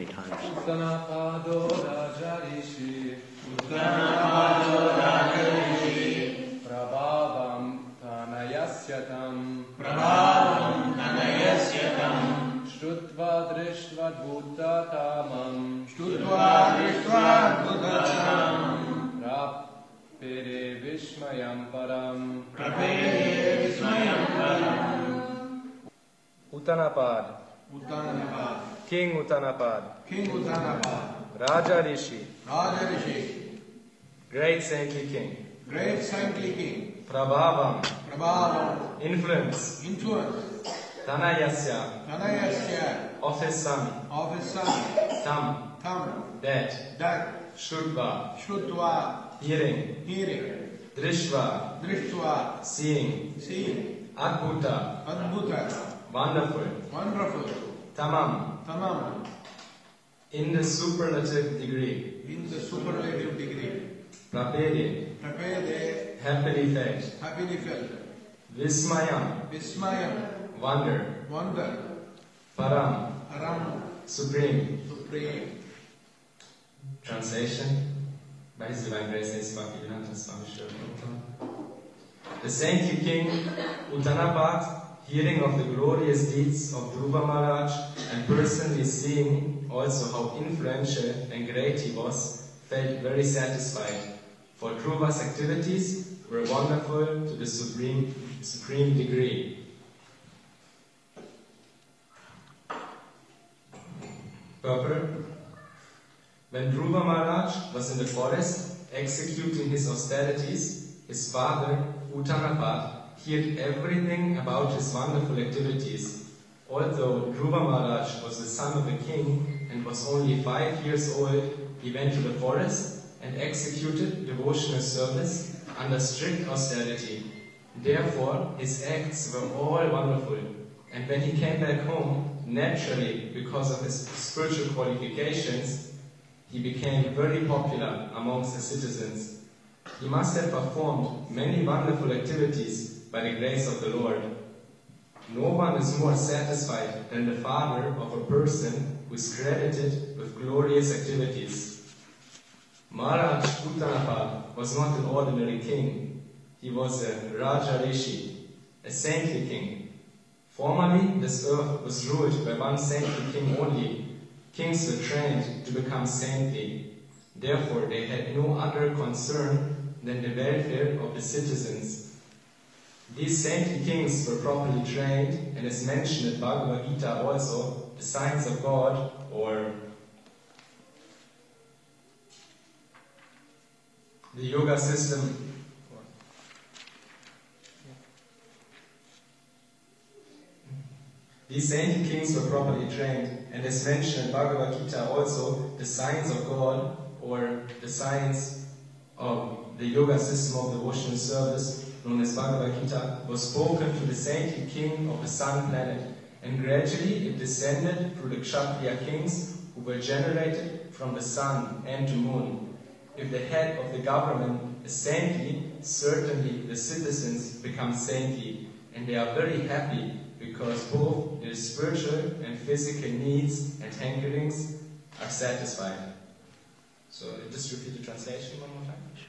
many times. Uttanapado Rajarishi, Uttanapado Rajarishi, Prabhavam Tanayasyatam, Prabhavam Tanayasyatam, Shrutva Drishtva Bhutatamam, Shrutva Drishtva Bhutatamam, Prapere Vishmayam Param, Prapere Vismayam Param. Uttanapad, Uttanapad, King Uttanapad, King Uttanapad, Rajarishi, Rajarishi, great saintly king, great saintly king, Prabhavam, Prabhavam, influence, influence, Tanayasya, Tanayasya, of his son, of his son, Tam, Tam, that, Shrutva, Shrutva, hearing, hearing, Drishva, Drishtva, seeing, seeing, Adbhuta, Adbhuta, wonderful, wonderful, Tamam, Tamam, in the superlative degree, in the superlative degree, Prapede, Prapede, happily felt, happily felt, Vismayam, Vismayam, wonder, wonder, Param, Aram, supreme. supreme. Translation by His Divine Grace Bhaktivedanta Swami Srila Prabhupada. The saintly king Uttanapad, hearing of the glorious deeds of Dhruva Maharaj and personally seeing also how influential and great he was, felt very satisfied, for Dhruva's activities were wonderful to the supreme degree. Purport. When Dhruva Maharaj was in the forest executing his austerities, his father, Uttanapad, heard everything about his wonderful activities. Although Dhruva Maharaj was the son of a king and was only 5 years old, he went to the forest and executed devotional service under strict austerity. Therefore, his acts were all wonderful. And when he came back home, naturally, because of his spiritual qualifications, he became very popular amongst the citizens. He must have performed many wonderful activities by the grace of the Lord. No one is more satisfied than the father of a person who is credited with glorious activities. Maharaj Uttanapad was not an ordinary king. He was a Rajarishi, a saintly king. Formerly, this earth was ruled by one saintly king only. Kings were trained to become saintly. Therefore, they had no other concern than the welfare of the citizens. These saintly kings were properly trained, and as mentioned in Bhagavad Gita also, the signs of God, or the yoga system, these saintly kings were properly trained, and as mentioned in Bhagavad Gita also, the science of God, or the science of the yoga system of devotional service, known as Bhagavad Gita, was spoken to the saintly king of the sun planet, and gradually it descended through the Kshatriya kings who were generated from the sun and the moon. If the head of the government is saintly, certainly the citizens become saintly, and they are very happy because both their spiritual and physical needs and hankerings are satisfied. So, just repeat the translation one more time. Sure.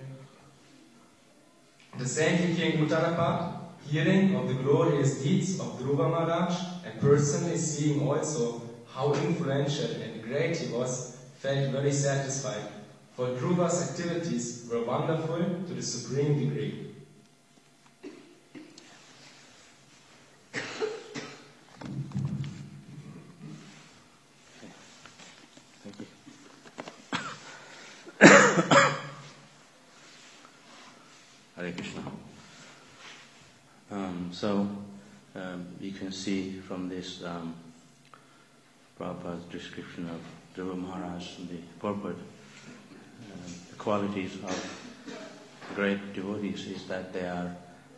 Yeah. The saintly king Uttanapad, hearing of the glorious deeds of Dhruva Maharaj and personally seeing also how influential and great he was, felt very satisfied, for Dhruva's activities were wonderful to the supreme degree. Hare Krishna. You can see from this Prabhupada's description of Dhruva Maharaj and the purport, the qualities of great devotees is that they are,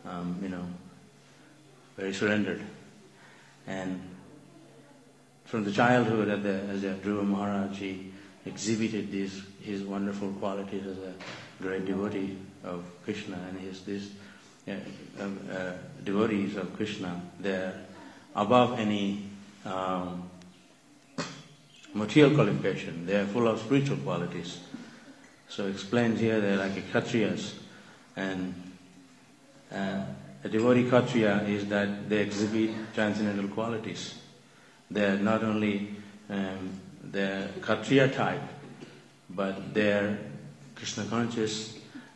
very surrendered. And from the childhood as a Dhruva Maharaj, he exhibited his wonderful qualities as a great devotee of Krishna, and these devotees of Krishna, they're above any material qualification. They are full of spiritual qualities. So explains here they're like a Kshatriyas. And a devotee Kshatriya is that they exhibit transcendental qualities. They're not only they're Kshatriya type, but they're Krishna conscious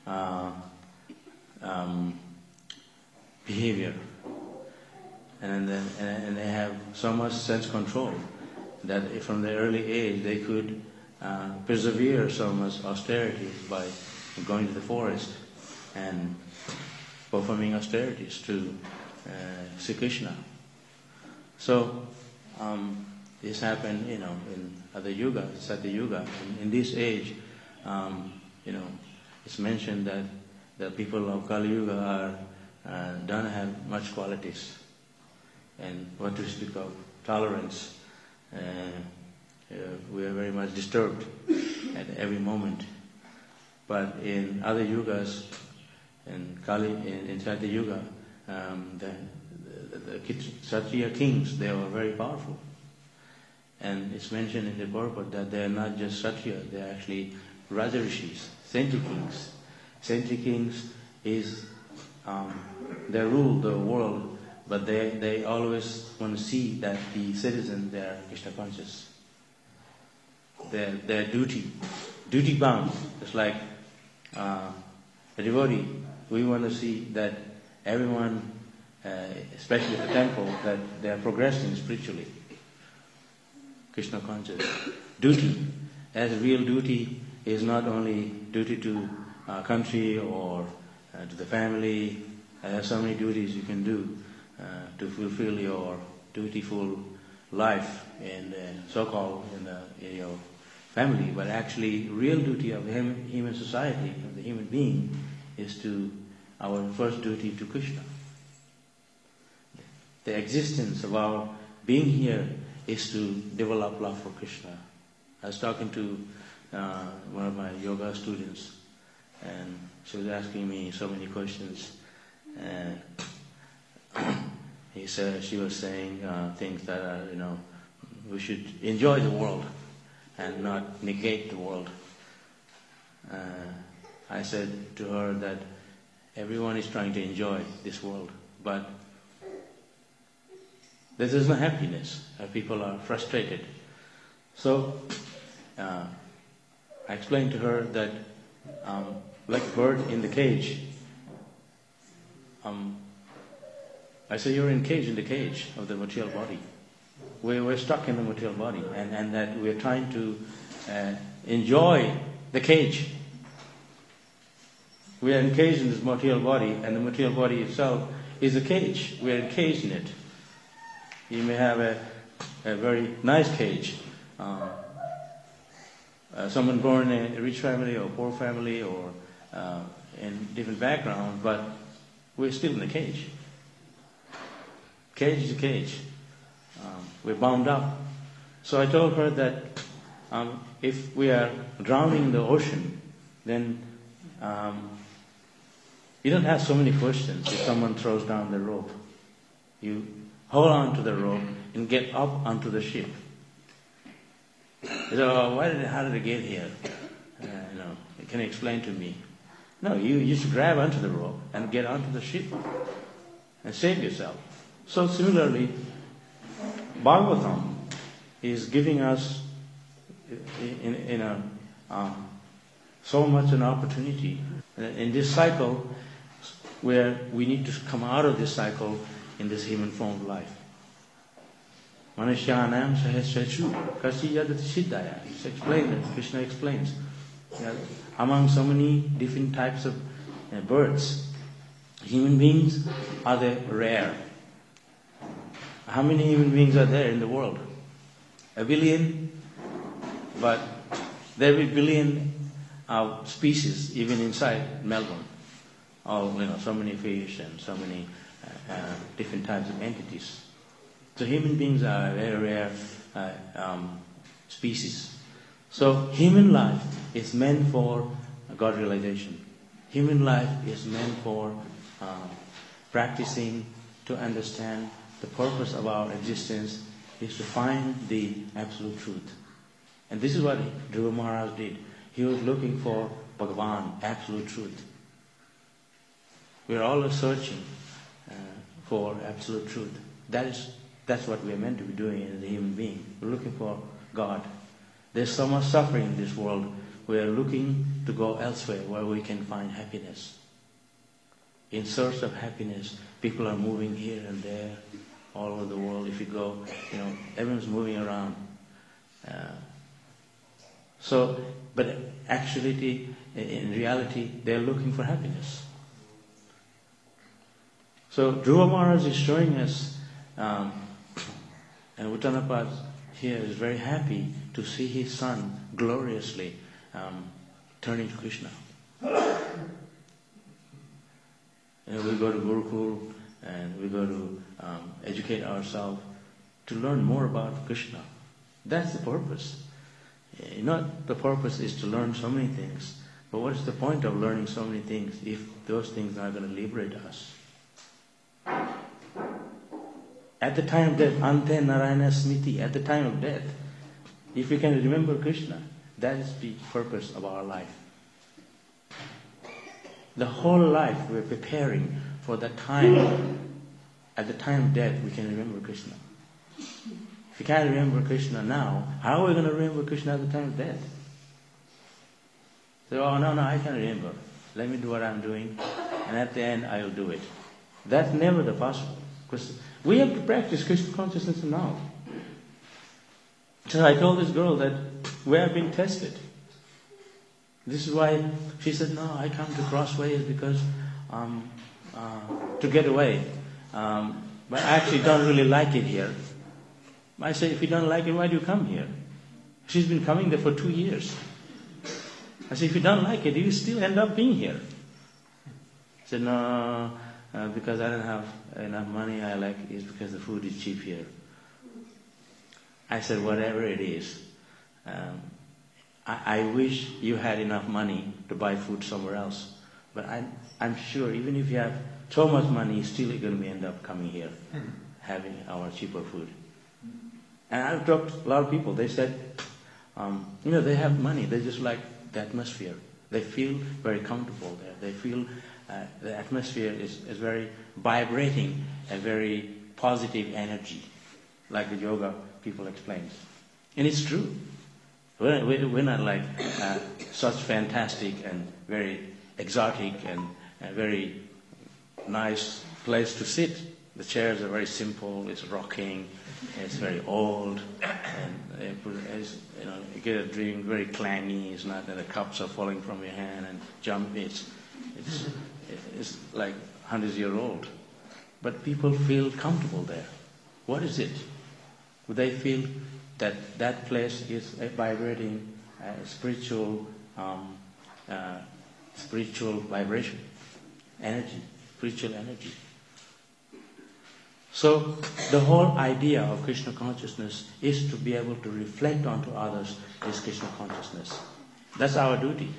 behavior. And they have so much sense control that from the early age they could persevere so much austerities by going to the forest and performing austerities to Sri Krishna. So this happened, in other yuga, Satya Yuga. In this age, it's mentioned that the people of Kali Yuga don't have much qualities. And what to speak of tolerance, we are very much disturbed at every moment. But in other yugas, in Satya Yuga, the Kshatriya kings, they were very powerful. And it's mentioned in the purport that they are not just Kshatriya, they are actually Rajarishis, saintly kings. Saintly kings is, they rule the world, but they always want to see that the citizens, they are Krishna conscious. Their duty bound. It's like a devotee. We want to see that everyone, especially the temple, that they are progressing spiritually. Krishna conscious. Duty, as real duty, is not only duty to country or to the family. There are so many duties you can do to fulfill your dutiful life in so-called in your family, but actually real duty of the human society, of the human being, is to our first duty to Krishna. The existence of our being here is to develop love for Krishna. I was talking to one of my yoga students, and she was asking me so many questions. She was saying things that are, we should enjoy the world and not negate the world. I said to her that everyone is trying to enjoy this world, but there is no happiness. People are frustrated. So I explained to her that like a bird in the cage, I say you're in the cage of the material body. We're stuck in the material body, and that we're trying to enjoy the cage. We are encaged in this material body, and the material body itself is a cage. We are encaged in it. You may have a very nice cage. Someone born in a rich family or poor family or in different backgrounds, but we're still in the cage. Cage is a cage. We're bound up. So I told her that if we are drowning in the ocean, then you don't have so many questions if someone throws down the rope. You hold on to the rope and get up onto the ship. You know, how did I get here? Can you explain to me? No, you just grab onto the rope and get onto the ship and save yourself. So similarly, Bhagavatam is giving us so much an opportunity in this cycle where we need to come out of this cycle in this human form of life. Manusyanam sahasrachu kasiyadati siddhaya. It's explained, Krishna explains. Among so many different types of birds, human beings are rare. How many human beings are there in the world? 1 billion, but there will be 1 billion species even inside Melbourne. So many fish and so many different types of entities. So human beings are a very rare species. So human life is meant for God realization. Human life is meant for practicing to understand the purpose of our existence is to find the absolute truth. And this is what Dhruva Maharaj did. He was looking for Bhagavan, absolute truth. We are always searching for absolute truth. That's what we are meant to be doing as a human being. We're looking for God. There's so much suffering in this world. We are looking to go elsewhere where we can find happiness. In search of happiness, people are moving here and there, all over the world. If you go, everyone's moving around. But actually, in reality, they're looking for happiness. So Dhruva Maharaj is showing us, and Uttanapad here is very happy to see his son gloriously turning to Krishna. We go to Gurukul and we go to educate ourselves to learn more about Krishna. That's the purpose. The purpose is to learn so many things. But what is the point of learning so many things if those things are going to liberate us? At the time of death, Ante Narayana Smriti, at the time of death, if we can remember Krishna, that is the purpose of our life. The whole life we're preparing for the time, at the time of death, we can remember Krishna. If we can't remember Krishna now, how are we going to remember Krishna at the time of death? So, no, I can't remember. Let me do what I'm doing, and at the end, I will do it. That's never the possible. Because we have to practice Krishna consciousness now. So I told this girl that we are being tested. This is why she said, no, I come to Crossways because to get away. But I actually don't really like it here. I said, if you don't like it, why do you come here? She's been coming there for 2 years. I said, if you don't like it, you still end up being here. She said, no, because I don't have enough money, I like it because the food is cheap here. I said, whatever it is, I wish you had enough money to buy food somewhere else. But I'm sure even if you have so much money, you're still going to end up coming here, having our cheaper food. And I've talked to a lot of people. They said, they have money. They just like the atmosphere. They feel very comfortable there. They feel the atmosphere is very vibrating, a very positive energy, like the yoga people explain. And it's true. We're not like such fantastic and very exotic and a very nice place to sit. The chairs are very simple. It's rocking. It's very old, and you get a drink very clangy. It's not that the cups are falling from your hand and jump. It's like 100-year-old. But people feel comfortable there. What is it? They feel that place is a vibrating spiritual vibration, spiritual energy. So the whole idea of Krishna consciousness is to be able to reflect onto others this Krishna consciousness. That's our duty.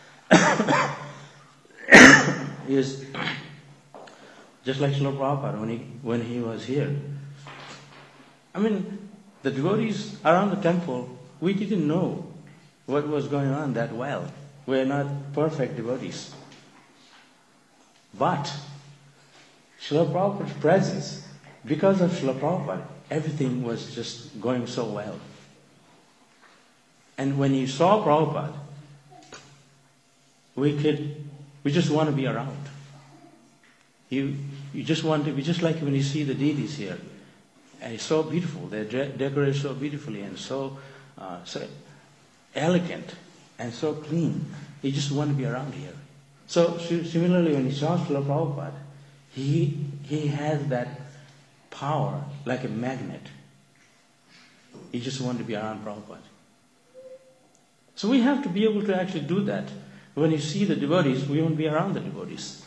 Is just like Srila Prabhupada when he was here. I mean, the devotees around the temple, we didn't know what was going on that well. We're not perfect devotees. But Srila Prabhupada's presence, because of Srila Prabhupada, everything was just going so well. And when you saw Prabhupada, we just want to be around. You just want to be just like when you see the deities here. And it's so beautiful. They're decorated so beautifully and so elegant and so clean. You just want to be around here. So similarly, when you saw Srila Prabhupada, he has that power like a magnet. You just want to be around Prabhupada. So we have to be able to actually do that. When you see the devotees, we want to be around the devotees.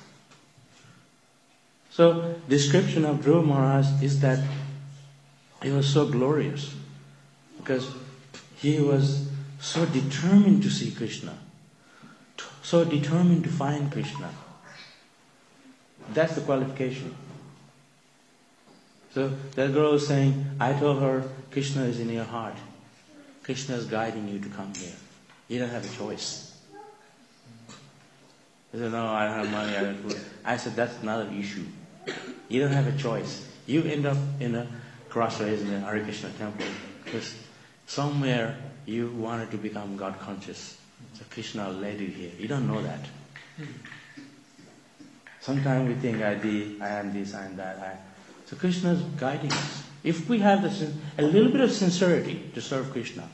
So description of Dhruva Maharaj is that he was so glorious because he was so determined to see Krishna, so determined to find Krishna. That's the qualification. So that girl was saying, I told her, Krishna is in your heart. Krishna is guiding you to come here. You don't have a choice. He said, no, I don't have money, I don't have food. I said, that's not an issue. You don't have a choice. You end up in a crossroads in the Hare Krishna temple because somewhere you wanted to become God conscious. So Krishna led you here. You don't know that. Sometimes we think I am this, I am that. So Krishna is guiding us. If we have a little bit of sincerity to serve Krishna,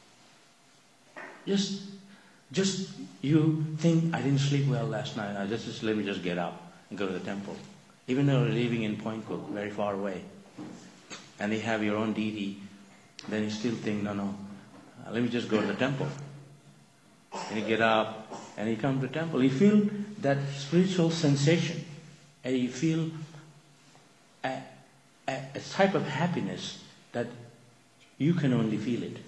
just you think, I didn't sleep well last night, let me just get up and go to the temple. Even though you're living in Point Cook, very far away, and you have your own deity, then you still think, no, let me just go to the temple. And you get up and you come to the temple. You feel that spiritual sensation, and you feel a type of happiness that you can only feel it.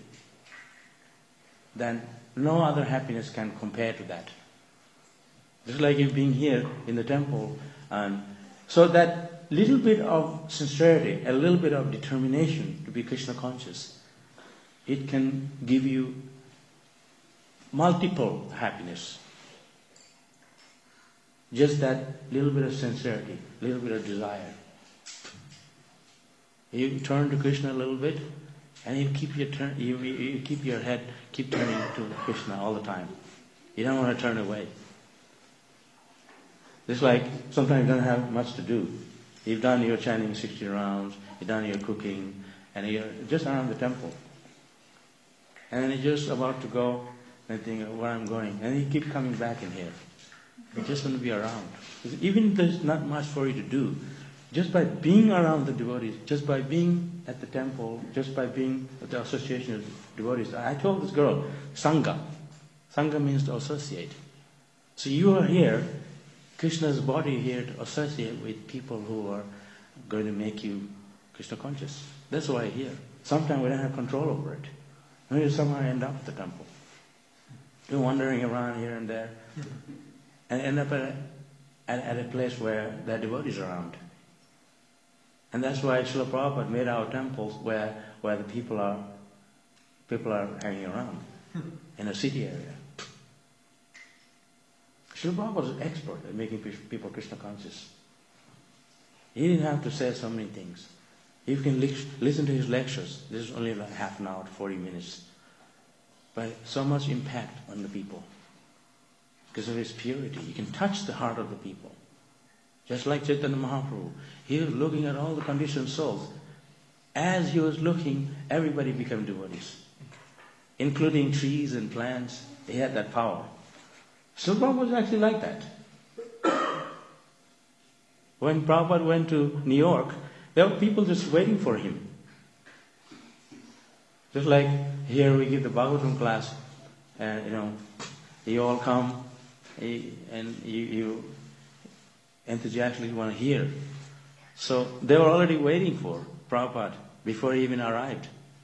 Then no other happiness can compare to that. Just like you being here in the temple. And so that little bit of sincerity, a little bit of determination to be Krishna conscious, it can give you multiple happiness. Just that little bit of sincerity, little bit of desire. You turn to Krishna a little bit, and you keep your head turning to Krishna all the time. You don't want to turn away. It's like sometimes you don't have much to do. You've done your chanting 60 rounds, you've done your cooking, and you're just around the temple. And then you're just about to go and think, where I'm going. And you keep coming back in here. You just want to be around. Even if there's not much for you to do, just by being around the devotees, just by being at the temple, just by being at the association of devotees. I told this girl, Sangha. Sangha means to associate. So you are here, Krishna's body here to associate with people who are going to make you Krishna conscious. That's why you're here. Sometimes we don't have control over it. And you somehow end up at the temple. You're wandering around here and there, and end up at a place where there are devotees around. And that's why Srila Prabhupada made our temples where the people are hanging around in a city area. Srila Prabhupada was an expert at making people Krishna conscious. He didn't have to say so many things. You can listen to his lectures. This is only like half an hour to 40 minutes. But so much impact on the people. Because of his purity. You can touch the heart of the people. Just like Chaitanya Mahaprabhu. He was looking at all the conditioned souls. As he was looking, everybody became devotees. Including trees and plants. He had that power. So Prabhupada was actually like that. When Prabhupada went to New York, there were people just waiting for him. Just like here we give the Bhagavatam class, and you all come, and you enthusiastically want to hear. So they were already waiting for Prabhupada before he even arrived.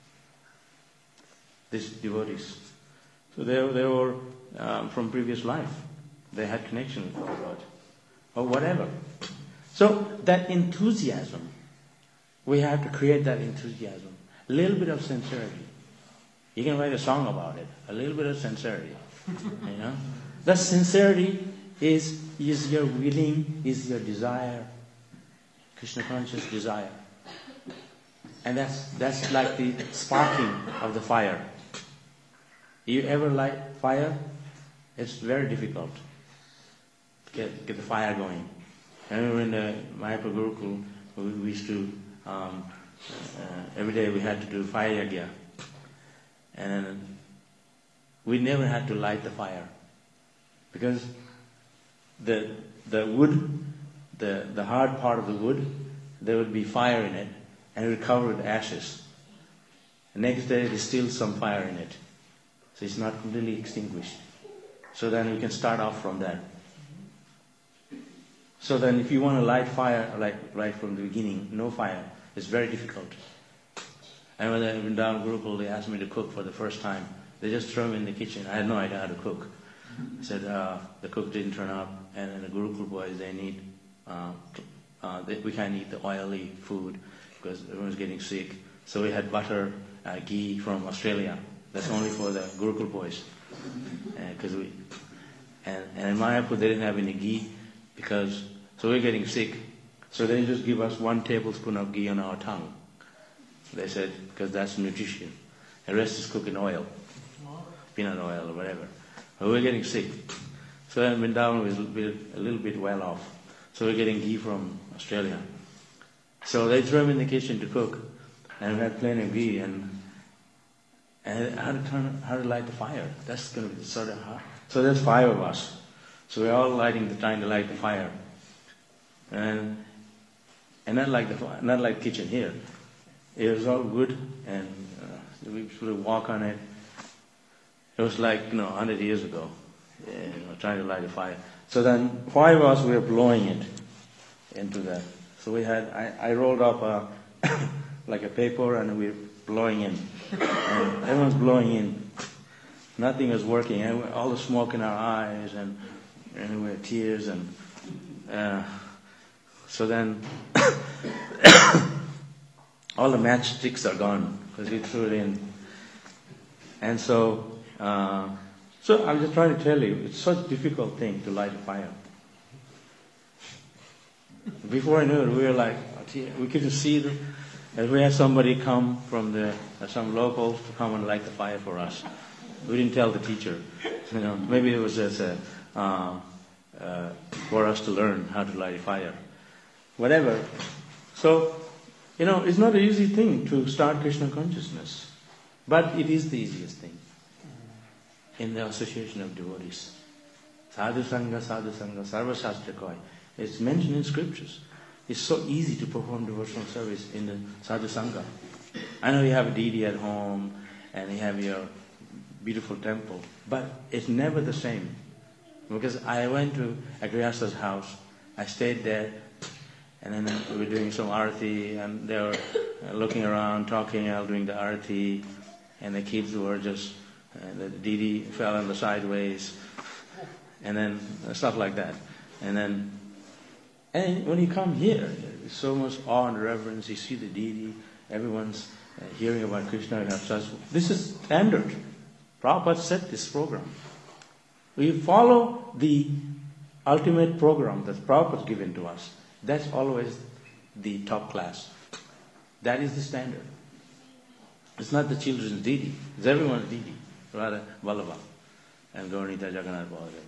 These devotees. So they were from previous life. They had connection with Prabhupada. Or whatever. So that enthusiasm, we have to create that enthusiasm. A little bit of sincerity. You can write a song about it. A little bit of sincerity. That sincerity is your willing, is your desire. Krishna conscious desire. And that's like the sparking of the fire. You ever light fire? It's very difficult to get the fire going. I remember in the Mayapur Gurukul, we used to, every day we had to do fire yagya. And we never had to light the fire. Because the wood, the hard part of the wood, there would be fire in it, and it would cover with ashes. The next day there's still some fire in it. So it's not completely extinguished. So then we can start off from there. So then if you want to light fire, like right from the beginning, no fire, it's very difficult. And when I went down Gurukul, they asked me to cook for the first time. They just threw me in the kitchen. I had no idea how to cook. I said the cook didn't turn up, and then the Gurukul boys, they need, we can't eat the oily food because everyone's getting sick. So we had butter, ghee from Australia, That's only for the Gurukul boys. And in Mayapur they didn't have any ghee so we're getting sick. So they just give us 1 tablespoon of ghee on our tongue. They said, because that's nutrition. The rest is cooked in oil, peanut oil or whatever. But we're getting sick. So in Vrindavan we're a little bit well off. So we're getting ghee from Australia. So they throw him in the kitchen to cook. And we had plenty of ghee and how to light the fire. That's going to be sort of hard. So there's 5 of us. So we're all trying to light the fire. And not like kitchen here. It was all wood and we sort of walk on it. It was like, 100 years ago, trying to light a fire. So then 5 of us were blowing it into that. So I rolled up like a paper and we were blowing in. And everyone's blowing in. Nothing was working. And all the smoke in our eyes and we had tears and so then all the matchsticks are gone because we threw it in. And so I'm just trying to tell you, it's such a difficult thing to light a fire. Before I knew it, we were like, we couldn't see them. And we had somebody come from some locals to come and light the fire for us. We didn't tell the teacher. Maybe it was just for us to learn how to light a fire. Whatever. So, it's not an easy thing to start Krishna consciousness. But it is the easiest thing in the association of devotees. Sadhu Sangha, Sarva Shastra Koi. It's mentioned in scriptures. It's so easy to perform devotional service in the Sadhu Sangha. I know you have a deity at home and you have your beautiful temple, but it's never the same. Because I went to Agriyasa's house, I stayed there, and then we were doing some arati, and they were looking around, talking, doing the arati, and the kids were just, the deity fell on the sideways, and then stuff like that. And when you come here, there's so much awe and reverence. You see the deity, everyone's hearing about Krishna. You have such. This is standard. Prabhupada set this program. We follow the ultimate program that Prabhupada has given to us. That's always the top class. That is the standard. It's not the children's deity. It's everyone's deity. Radha Vallabha and Gaurnita Jagannath Baladev.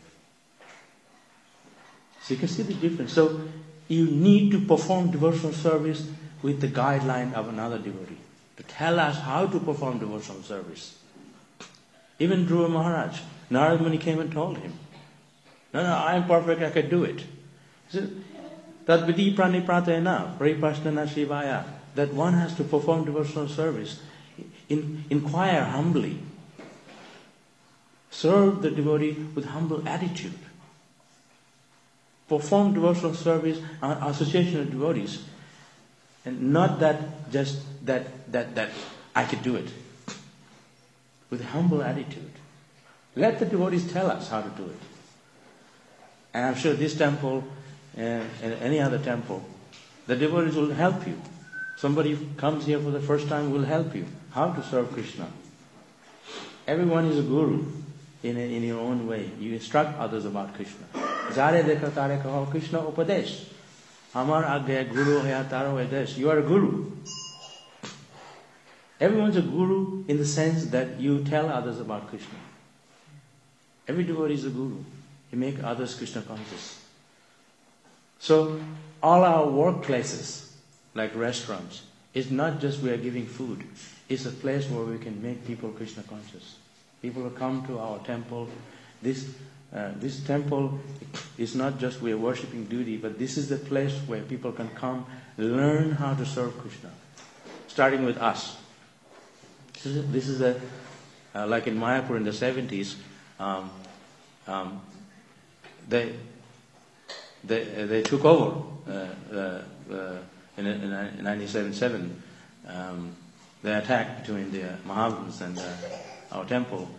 So you can see the difference. So you need to perform devotional service with the guideline of another devotee to tell us how to perform devotional service. Even Dhruva Maharaj, Narad Muni came and told him, no, I am perfect, I can do it. He said, Tadvidi pranipratena, paripasnana shivaya, that one has to perform devotional service. Inquire humbly. Serve the devotee with humble attitude. Perform devotional service, association of devotees, and not that just that I could do it. With humble attitude. Let the devotees tell us how to do it. And I'm sure this temple and any other temple, the devotees will help you. Somebody who comes here for the first time will help you how to serve Krishna. Everyone is a guru in your own way. You instruct others about Krishna. Jare dekha tare kaho Krishna upadesh. Amar agya guru haya taro edesh. You are a guru. Everyone's a guru in the sense that you tell others about Krishna. Every devotee is a guru. You make others Krishna conscious. So all our workplaces, like restaurants, is not just we are giving food. It's a place where we can make people Krishna conscious. People will come to our temple. This temple is not just we are worshipping duty, but this is the place where people can come, learn how to serve Krishna, starting with us. This is like in Mayapur in the 70s, they took over in 1977. The attack between the Mahavans and our temple.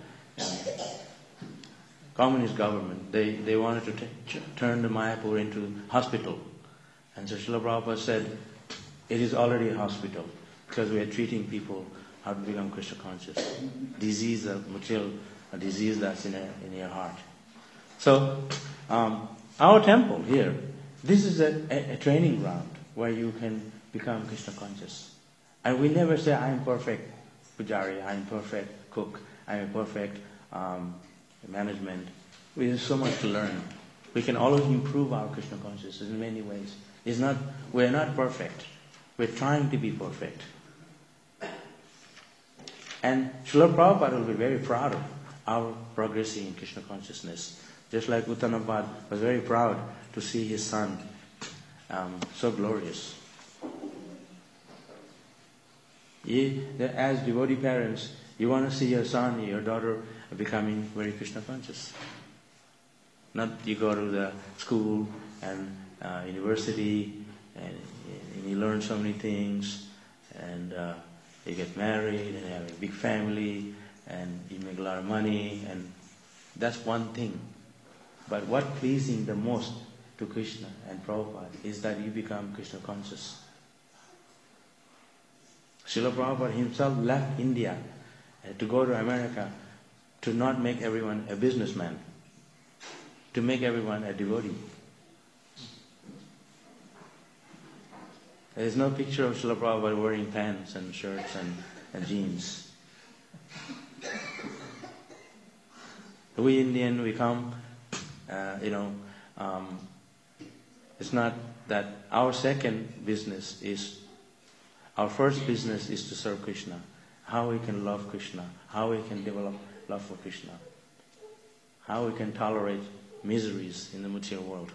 Communist government, they wanted to turn the Mayapur into hospital. And so Srila Prabhupada said, it is already a hospital because we are treating people how to become Krishna conscious. Disease, material, a disease that's in your heart. So, our temple here, this is a training ground where you can become Krishna conscious. And we never say, I am perfect pujari, I am perfect cook, I am perfect management. We have so much to learn. We can always improve our Krishna consciousness in many ways. We're not perfect. We're trying to be perfect. And Srila Prabhupada will be very proud of our progressing in Krishna consciousness. Just like Uttanapad was very proud to see his son so glorious. As devotee parents, you want to see your son, your daughter becoming very Krishna conscious. Not you go to the school and university and you learn so many things and you get married and you have a big family and you make a lot of money, and that's one thing. But what pleasing the most to Krishna and Prabhupada is that you become Krishna conscious. Srila Prabhupada himself left India to go to America to not make everyone a businessman, to make everyone a devotee. There is no picture of Srila Prabhupada wearing pants and shirts and jeans. We Indian, we come, it's not that our second business is, our first business is to serve Krishna. How we can love Krishna, how we can develop love for Krishna, how we can tolerate miseries in the material world.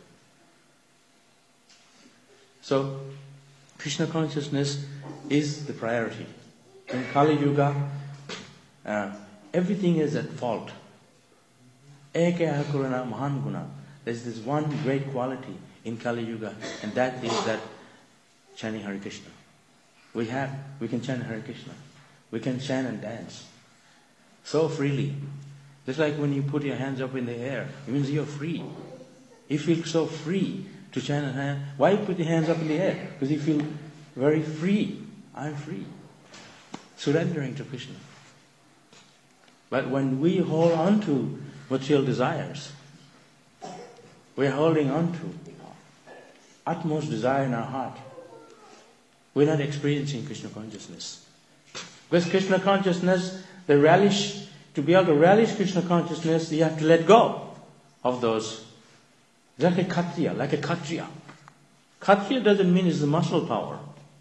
So, Krishna consciousness is the priority. In Kali Yuga, everything is at fault. Eka Kurana Mahan Guna. There's this one great quality in Kali Yuga, and that is that chanting Hare Krishna. We can chant Hare Krishna. We can chant and dance so freely. Just like when you put your hands up in the air, it means you're free. You feel so free to chant and hand. Why you put your hands up in the air? Because you feel very free. I'm free. Surrendering to Krishna. But when we hold on to material desires, we're holding on to utmost desire in our heart. We're not experiencing Krishna consciousness. Because Krishna consciousness, the relish, to be able to relish Krishna consciousness, you have to let go of those. Like a Kshatriya. Kshatriya doesn't mean it's the muscle power.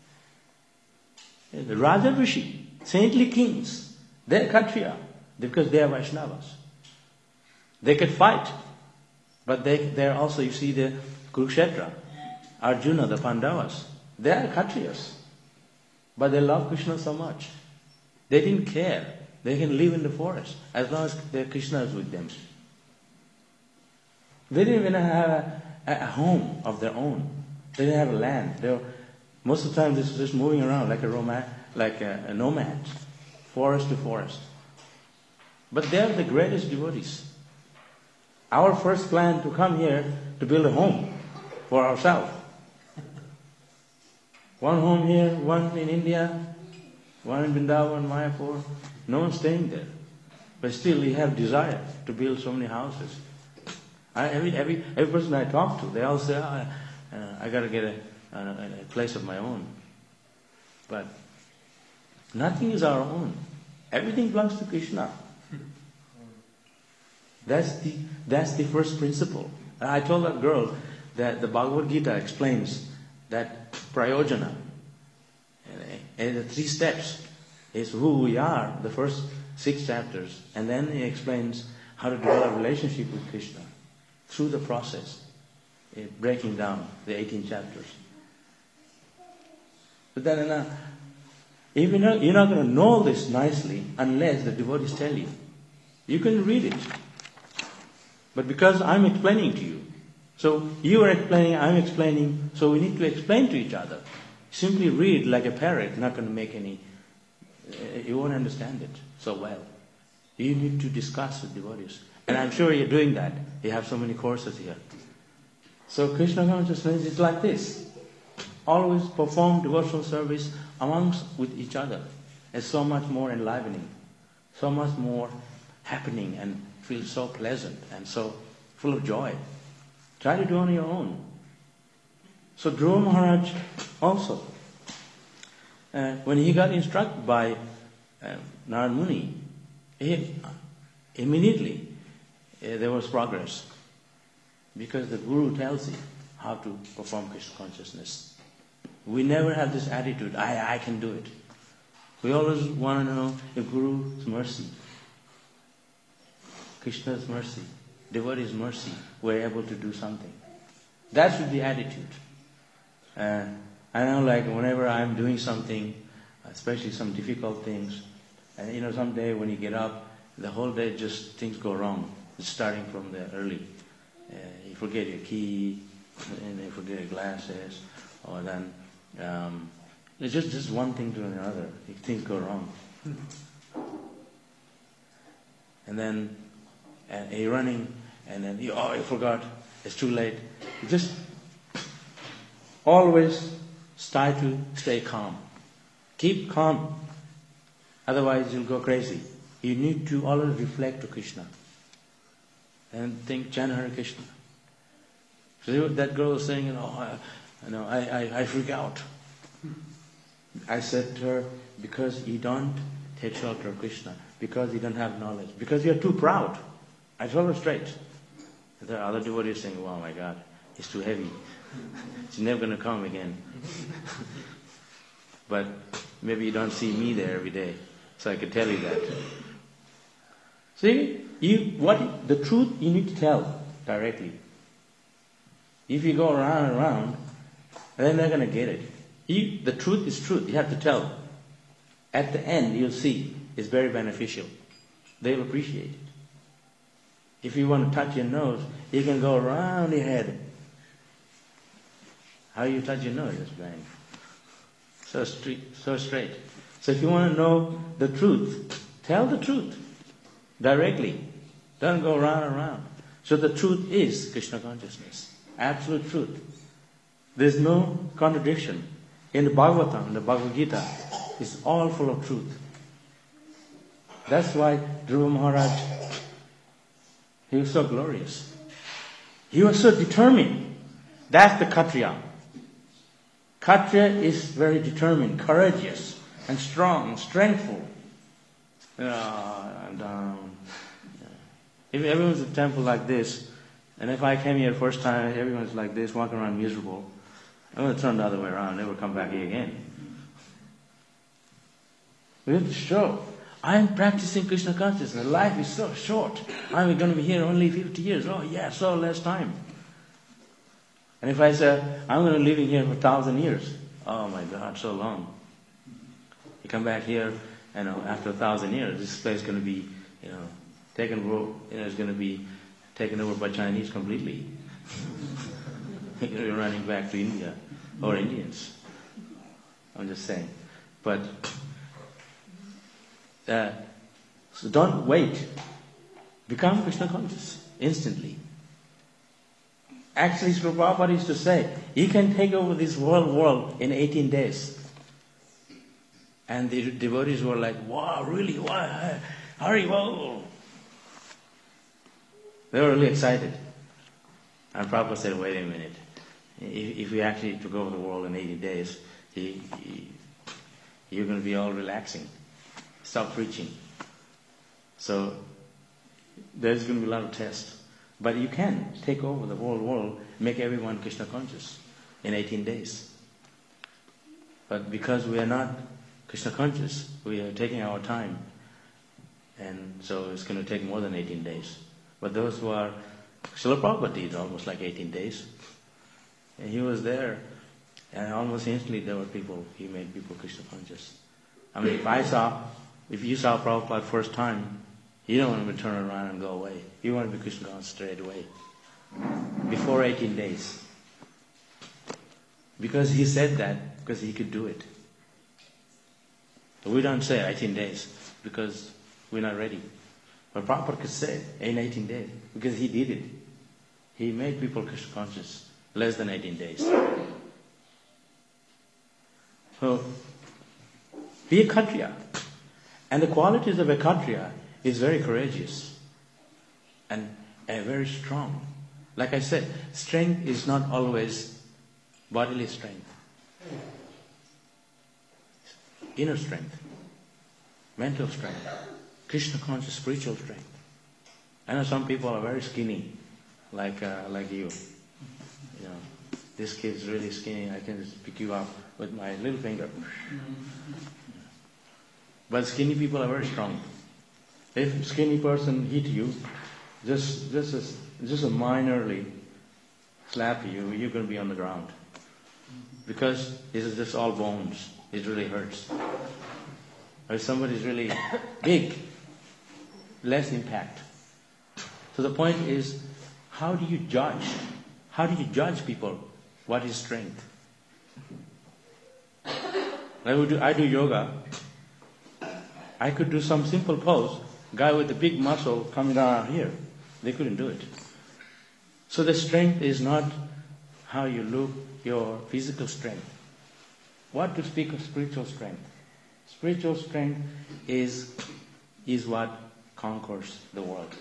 The Raja Rishi, saintly kings, they're Kshatriya because they are Vaishnavas. They could fight, but they're also, you see, the Kurukshetra, Arjuna, the Pandavas, they are Kshatriyas. But they love Krishna so much. They didn't care. They can live in the forest as long as Krishna is with them. They didn't even have a home of their own. They didn't have a land. Most of the time, this was just moving around like a nomad, forest to forest. But they are the greatest devotees. Our first plan to come here to build a home for ourselves. One home here, one in India, one in Vrindavan, Mayapur. No one's staying there. But still, we have desire to build so many houses. Every person I talk to, they all say, I got to get a place of my own. But nothing is our own. Everything belongs to Krishna. That's the first principle. I told that girl that the Bhagavad Gita explains that prayojana, and the 3 steps is who we are, the first 6 chapters, and then he explains how to develop a relationship with Krishna through the process, breaking down the 18 chapters. But then you're not going to know this nicely unless the devotees tell you. You can read it. But because I'm explaining to you, so you are explaining, I'm explaining, so we need to explain to each other. Simply read like a parrot, not going to make any, you won't understand it so well. You need to discuss with devotees. And I'm sure you're doing that. You have so many courses here. So Krishna consciousness is like this. Always perform devotional service with each other. is so much more enlivening, so much more happening, and feels so pleasant and so full of joy. Try to do it on your own. So Dhruva Maharaj also, when he got instructed by Narad Muni, immediately there was progress, because the Guru tells you how to perform Krishna consciousness. We never have this attitude, I can do it. We always want to know if Guru's mercy, Krishna's mercy, devotee's mercy, we're able to do something. That should be the attitude. I know, like, whenever I'm doing something, especially some difficult things, and someday when you get up, the whole day just things go wrong. It's starting from the early. You forget your key, and you forget your glasses, or then it's just one thing to another. Things go wrong. And then you're running, and then you forgot. It's too late. You just always try to stay calm. Keep calm. Otherwise you'll go crazy. You need to always reflect to Krishna. And think, chant Hare Krishna. So that girl was saying, I freak out. I said to her, because you don't take shelter of Krishna, because you don't have knowledge, because you're too proud. I told her straight. And the other devotees saying, oh my God, it's too heavy. She's never going to come again. But maybe you don't see me there every day, so I can tell you that. See, the truth you need to tell directly. If you go around and around, then they're going to get it. The truth is truth. You have to tell. At the end, you'll see it's very beneficial. They'll appreciate it. If you want to touch your nose, you can go around your head. How you touch your nose? Just bang. So straight. So if you want to know the truth, tell the truth directly. Don't go around and around. So the truth is Krishna consciousness. Absolute truth. There's no contradiction. In the Bhagavatam, in the Bhagavad Gita, it's all full of truth. That's why Dhruva Maharaj, he was so glorious. He was so determined. That's the Kshatriya. Kshatriya is very determined, courageous, and strong, and strengthful. I'm down. If everyone's in a temple like this, and if I came here first time, everyone's like this, walking around miserable, I'm going to turn the other way around, never come back here again. We have to show, I'm practicing Krishna consciousness. Life is so short. I'm going to be here only 50 years. Oh yeah, so less time. And if I say, I'm going to be living here for 1,000 years. Oh my God, so long. You come back here, after 1,000 years, this place is going to be, taken over, it's going to be taken over by Chinese completely. You're running back to India, or Indians. I'm just saying. But, so don't wait. Become Krishna conscious instantly. Actually, Srila Prabhupada used to say, he can take over this world in 18 days. And the devotees were like, wow, really? Wow, hurry, whoa. They were really excited. And Prabhupada said, wait a minute. If we actually took over the world in 80 days, you're going to be all relaxing. Stop preaching. So there's going to be a lot of tests. But you can take over the whole world, make everyone Krishna conscious in 18 days. But because we are not Krishna conscious, we are taking our time. And so it's going to take more than 18 days. But those who are, Srila Prabhupada did almost like 18 days. And he was there, and almost instantly there were people, he made people Krishna conscious. I mean, if you saw Prabhupada first time, you don't want to turn around and go away. You want to be Krishna conscious straight away. Before 18 days. Because he said that, because he could do it. But we don't say 18 days, because we're not ready. But Prabhupada could say in 18 days, because he did it. He made people Krishna conscious less than 18 days. So, be a Kshatriya. And the qualities of a Kshatriya is very courageous and very strong. Like I said, strength is not always bodily strength. Inner strength, mental strength, Krishna conscious spiritual strength. I know some people are very skinny, like you. You know, this kid's really skinny. I can just pick you up with my little finger. But skinny people are very strong. If a skinny person hit you, just a minorly slap you, you're going to be on the ground. Because this is just all bones. It really hurts. Or if somebody's really big, less impact. So the point is, how do you judge? How do you judge people? What is strength? I do yoga. I could do some simple pose. Guy with a big muscle coming down here. They couldn't do it. So the strength is not how you look, your physical strength. What to speak of spiritual strength? Spiritual strength is what conquers the world.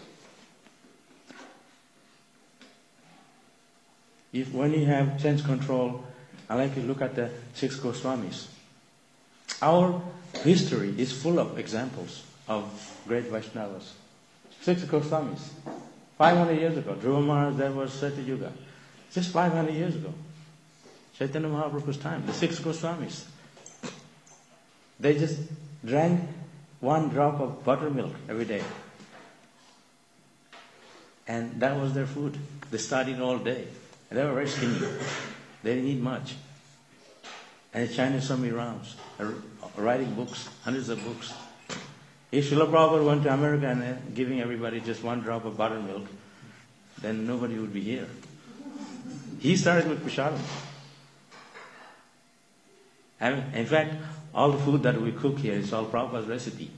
When you have sense control, I like to look at the 6 Goswamis. Our history is full of examples of great Vaishnavas. 6 Goswamis. 500 years ago, Dhruva Maharaj, that was Satya Yuga. Just 500 years ago. Chaitanya Mahaprabhu's time, the 6 Goswamis. They just drank 1 drop of buttermilk every day. And that was their food. They studied all day. And they were very skinny. They didn't eat much. And they chanted so many rounds, writing books, hundreds of books. If Srila Prabhupada went to America and giving everybody just 1 drop of buttermilk, then nobody would be here. He started with prasadam. And in fact, all the food that we cook here is all Prabhupada's recipe.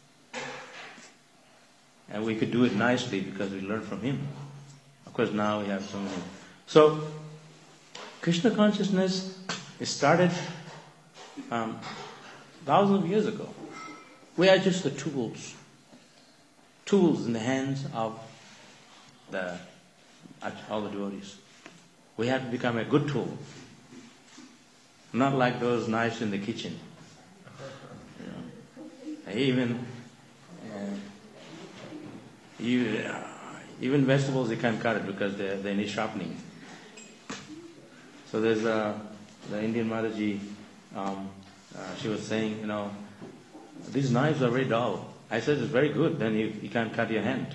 And we could do it nicely because we learned from him. Of course, now we have so many. So, Krishna consciousness started thousands of years ago. We are just the tools in the hands of all the devotees. We have to become a good tool, not like those knives in the kitchen. Even vegetables, you can't cut it because they need sharpening. So there's the Indian Mataji, she was saying, these knives are very dull. I said, it's very good, then you can't cut your hand.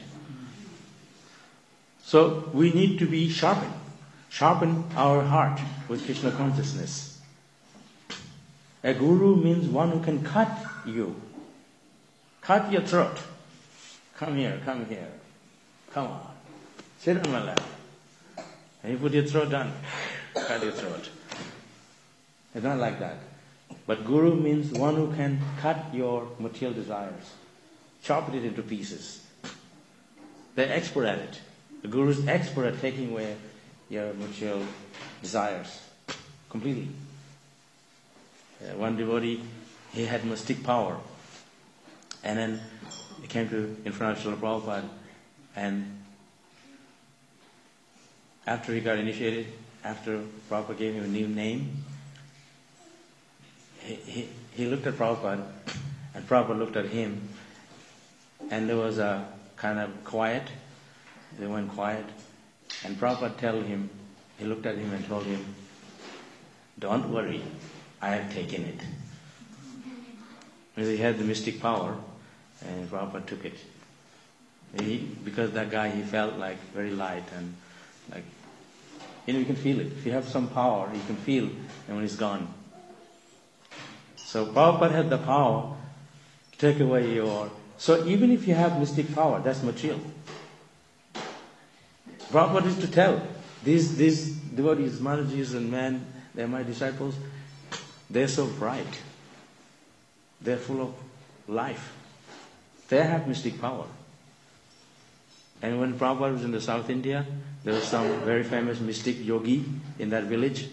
So we need to be sharpened. Sharpen our heart with Krishna consciousness. A guru means one who can cut you. Cut your throat. Come here. Come on. Sit on my lap. And you put your throat down. Cut your throat. It's not like that. But guru means one who can cut your material desires. Chop it into pieces. They're expert at it. The guru is expert at taking away your material desires. Completely. One devotee, he had mystic power. And then he came in front of Srila Prabhupada, and after he got initiated, after Prabhupada gave him a new name, he looked at Prabhupada, and Prabhupada looked at him, and there was a kind of quiet. They went quiet, and Prabhupada he looked at him and told him, "Don't worry, I have taken it." Because he had the mystic power, and Prabhupada took it. Because that guy, he felt like very light and like, you can feel it. If you have some power, you can feel and when it's gone. So Prabhupada had the power to take away so even if you have mystic power, that's material. Prabhupada is to tell, these devotees, Maharajis and men, they're my disciples, they're so bright. They're full of life. They have mystic power. And when Prabhupada was in the South India, there was some very famous mystic yogi in that village.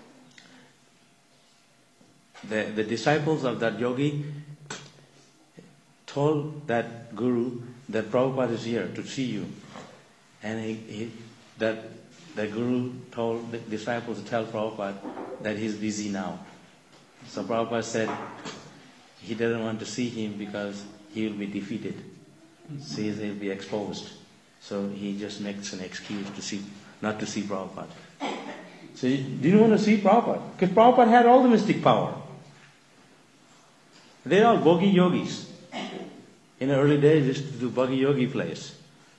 The disciples of that yogi, told that guru that Prabhupada is here to see you. And that guru told the disciples to tell Prabhupada that he's busy now. So Prabhupada said he doesn't want to see him because he will be defeated. So he'll be exposed. So he just makes an excuse not to see Prabhupada. So he didn't want to see Prabhupada because Prabhupada had all the mystic power. They're all bhogi yogis. In the early days, they used to do bhogi yogi plays.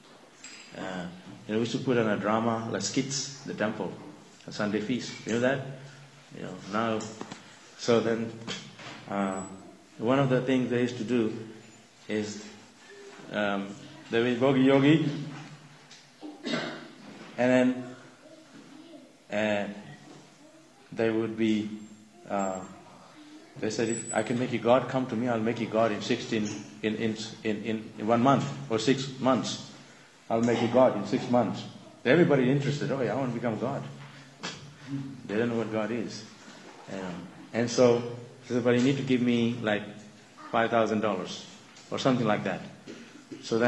We used to put on a drama like skits, the temple, a Sunday feast. You know that? Now. So then, one of the things they used to do is there was bhogi yogi, and then they would be. They said, if I can make you God, come to me. I'll make you God in 1 month or 6 months. I'll make you God in 6 months. Everybody interested. Oh yeah, I want to become God. They don't know what God is. And so, but you need to give me like $5,000 or something like that. So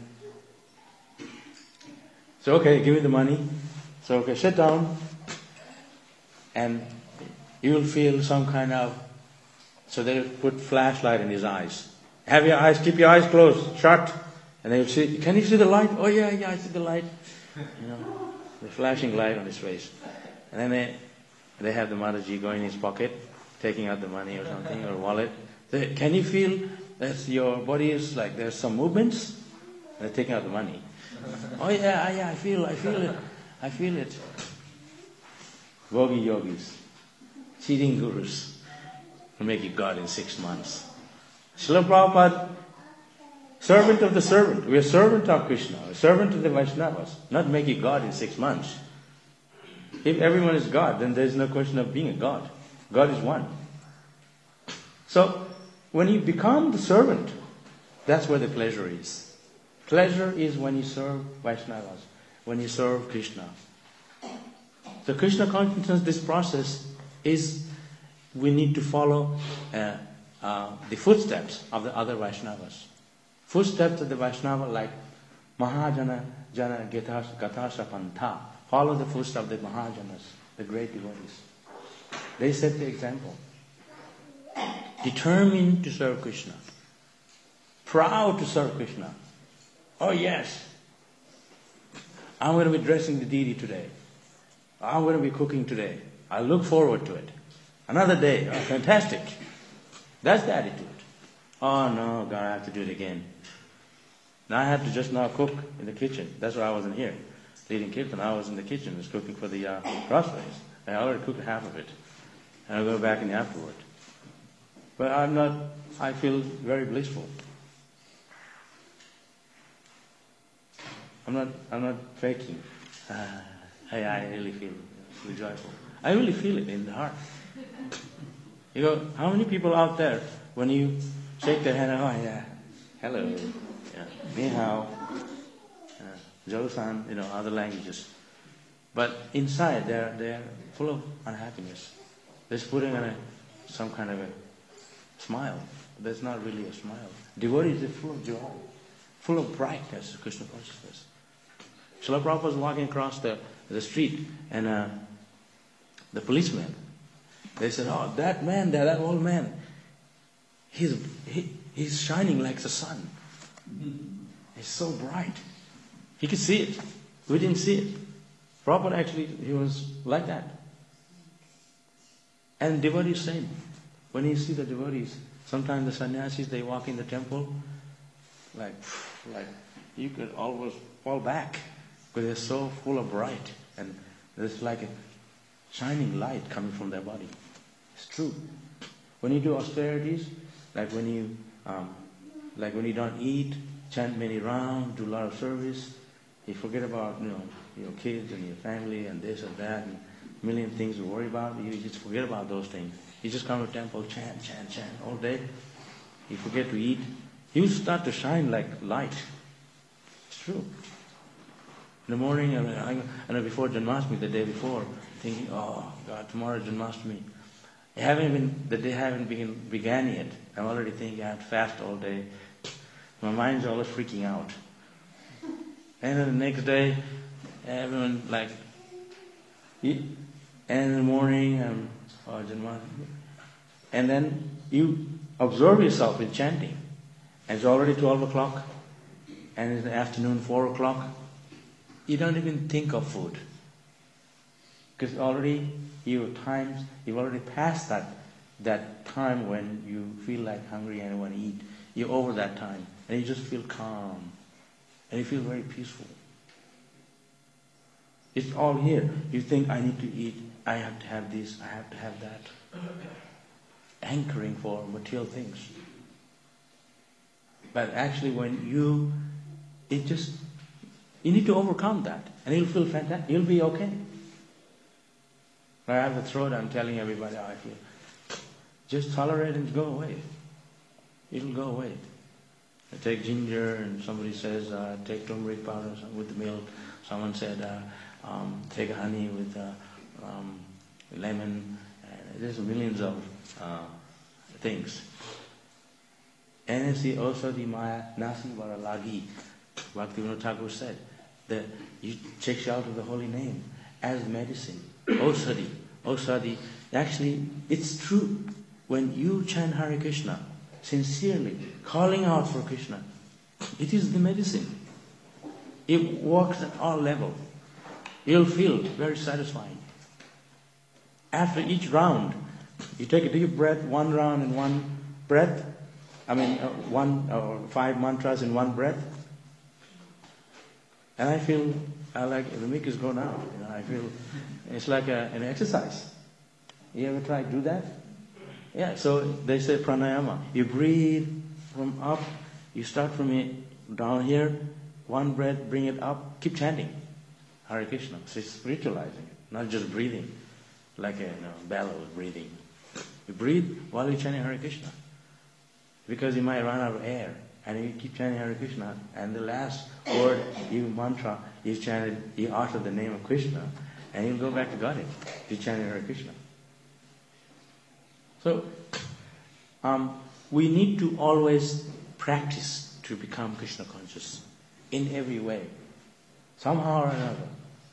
okay, give me the money. So okay, sit down, and you will feel some kind of. So they put flashlight in his eyes. Keep your eyes closed, shut, and they will see. Can you see the light? Oh yeah, I see the light. The flashing light on his face, and then they have the Mataji going in his pocket, taking out the money or something, or wallet. Can you feel that your body is like there's some movements? And they're taking out the money. Oh yeah, I feel it. Bhogi yogis, cheating gurus, will make you God in 6 months. Srila Prabhupada, servant of the servant. We are servant of Krishna, a servant of the Vaishnavas, not make you God in 6 months. If everyone is God, then there is no question of being a God. God is one. So, when you become the servant, that's where the pleasure is. Pleasure is when you serve Vaishnavas, when you serve Krishna. So Krishna consciousness, this process is, we need to follow the footsteps of the other Vaishnavas. Footsteps of the Vaishnava like Mahajana Jana Gathasha Pantha. Follow the footsteps of the Mahajanas, the great devotees. They set the example. Determined to serve Krishna. Proud to serve Krishna. Oh yes, I'm going to be dressing the deity today. I'm going to be cooking today. I look forward to it. Another day, oh, fantastic. That's the attitude. Oh no, God, I have to do it again. Now I have to just now cook in the kitchen. That's why I wasn't here. Leading kirtan, I was in the kitchen, was cooking for the crossways. I already cooked half of it. And I'll go back in afterward. But I feel very blissful. I'm not faking. I really feel joyful. I really feel it in the heart. You go, how many people out there, when you shake their hand, oh yeah, hello, yeah, ni hao, Josan, other languages. But inside, they're full of unhappiness. They're putting on some kind of a smile. There's not really a smile. Devotees are full of joy, full of brightness, Krishna consciousness. Srila Prabhupada was walking across the street, and the policeman, they said, oh, that man there, that old man, he's shining like the sun. He's so bright. He could see it. We didn't see it. Prabhupada actually, he was like that. And devotees same. When you see the devotees, sometimes the sannyasis, they walk in the temple, like you could almost fall back, because they're so full of bright, and there's like a shining light coming from their body. It's true. When you do austerities, like when you don't eat, chant many rounds, do a lot of service, you forget about your kids and your family and this and that and a million things to worry about. You just forget about those things. You just come to the temple, chant all day. You forget to eat. You start to shine like light. It's true. In the morning, I know before Janmashtami, the day before, thinking, oh God, tomorrow is Janmashtami. The day haven't began yet. I'm already thinking I have to fast all day. My mind's always freaking out. And then the next day, everyone and in the morning, and then you observe yourself in chanting. And it's already 12 o'clock, and in the afternoon, 4 o'clock. You don't even think of food. Because already you've already passed that time when you feel like hungry and you want to eat. You're over that time, and you just feel calm, and you feel very peaceful. It's all here. You think, I need to eat, I have to have this, I have to have that. Anchoring for material things. But actually you need to overcome that, and you'll feel fantastic. You'll be okay. I have a throat, I'm telling everybody how I feel. Just tolerate and go away. It'll go away. I take ginger, and somebody says, take turmeric powder with the milk. Someone said, take honey with lemon. There's millions of things. Anasi Osadi Maya Nasi Varalagi. Bhaktivinoda Thakur said that you take shelter of the holy name as medicine. Osadi. Actually, it's true. When you chant Hare Krishna sincerely, calling out for Krishna, it is the medicine. It works at all levels. You'll feel very satisfying. After each round, you take a deep breath, one round in one breath. 5 mantras in one breath. And I feel, the milk is going out. I feel it's like an exercise. You ever try to do that? Yeah, so they say pranayama. You breathe from up, you start from down here, one breath, bring it up, keep chanting Hare Krishna. So it's spiritualizing it, not just breathing like a bellows breathing. You breathe while you're chanting Hare Krishna. Because you might run out of air, and you keep chanting Hare Krishna, and the last word, mantra, you utter the name of Krishna, and you'll go back to Godhead. You chanting Hare Krishna. So, we need to always practice to become Krishna conscious in every way, somehow or another.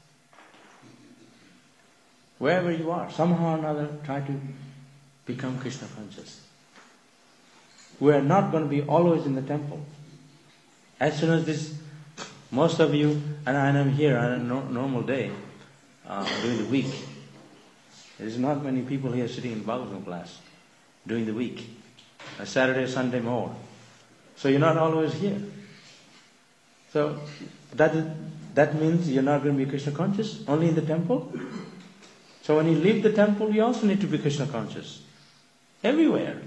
Wherever you are, somehow or another, try to become Krishna conscious. We are not going to be always in the temple. As soon as most of you, and I am here on a normal day, during the week. There's not many people here sitting in Bhagavatam class during the week. Saturday, Sunday more. So you're not always here. So that means you're not going to be Krishna conscious, only in the temple. So when you leave the temple, you also need to be Krishna conscious. Everywhere.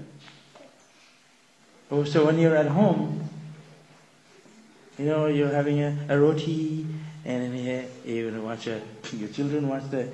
So when you're at home, you're having a roti, and you watch your children watch the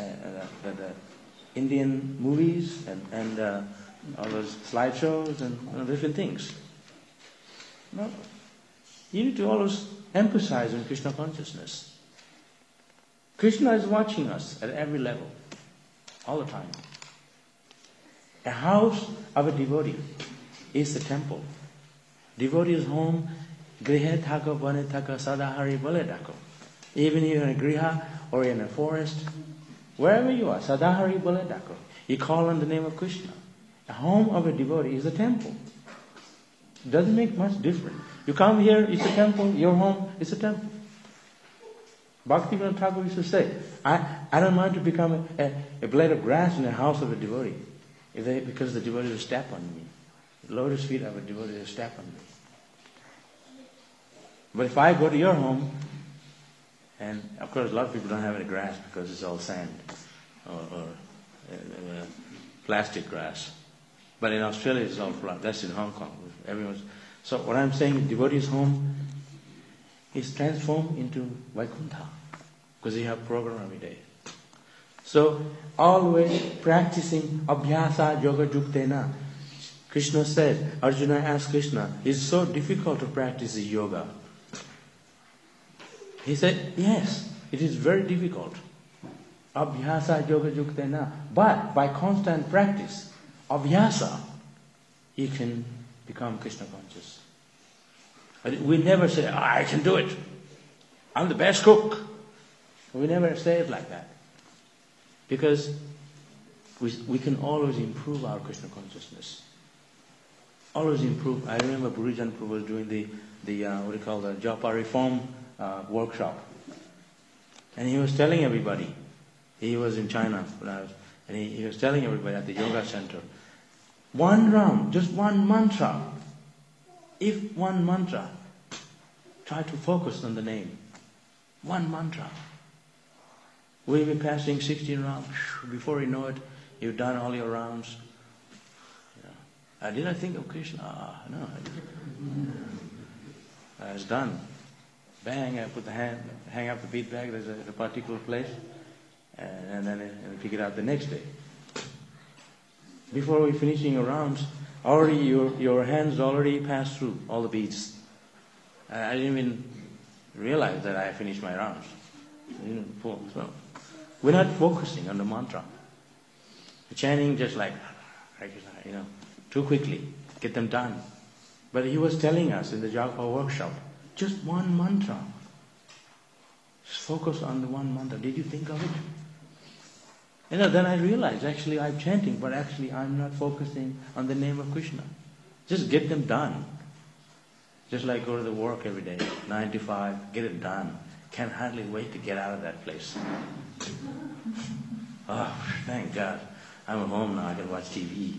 Indian movies and all those slideshows and different things. No, you need to always emphasize on Krishna consciousness. Krishna is watching us at every level, all the time. A house of a devotee is the temple. Devotee's home, grihe thako bane thako sadahari bole dako. Even if you're in a griha or in a forest, wherever you are, sadahari bole dako. You call on the name of Krishna. A home of a devotee is a temple. It doesn't make much difference. You come here, it's a temple. Your home is a temple. Bhaktivinoda Thakur used to say, I don't mind to become a blade of grass in the house of a devotee, because the devotee will step on me. The lotus feet of a devotee will step on me. But if I go to your home, and of course a lot of people don't have any grass because it's all sand or plastic grass. But in Australia it's all flat. That's in Hong Kong. So what I'm saying, devotee's home is transformed into Vaikuntha because you have program every day. So always practicing abhyasa yoga juktena. Krishna said, Arjuna asked Krishna, it's so difficult to practice yoga. He said, yes, it is very difficult. Abhyasa yoga juktena. But by constant practice, abhyasa, you can become Krishna conscious. But we never say, I can do it. I'm the best cook. We never say it like that. Because we can always improve our Krishna consciousness. Always improve. I remember Burijan Prabhu was doing the Japa Reform workshop. And he was telling everybody, he was in China and he was telling everybody at the yoga center, one round, just one mantra. If one mantra, try to focus on the name. One mantra. We'll be passing 16 rounds. Before you know it, you've done all your rounds. Did I think of Krishna? No. I was done. Bang, I put the hang up the bead bag, there's a particular place, and then I pick it up the next day. Before we finishing your rounds, already your hands already passed through all the beads. I didn't even realize that I finished my rounds. So we're not focusing on the mantra. The chanting just like, too quickly, get them done. But he was telling us in the Japa workshop, just one mantra. Just focus on the one mantra. Did you think of it? Then I realized, actually I'm chanting, but actually I'm not focusing on the name of Krishna. Just get them done. Just like go to the work every day, 9 to 5, get it done. Can't hardly wait to get out of that place. Oh, thank God. I'm at home now, I can watch TV.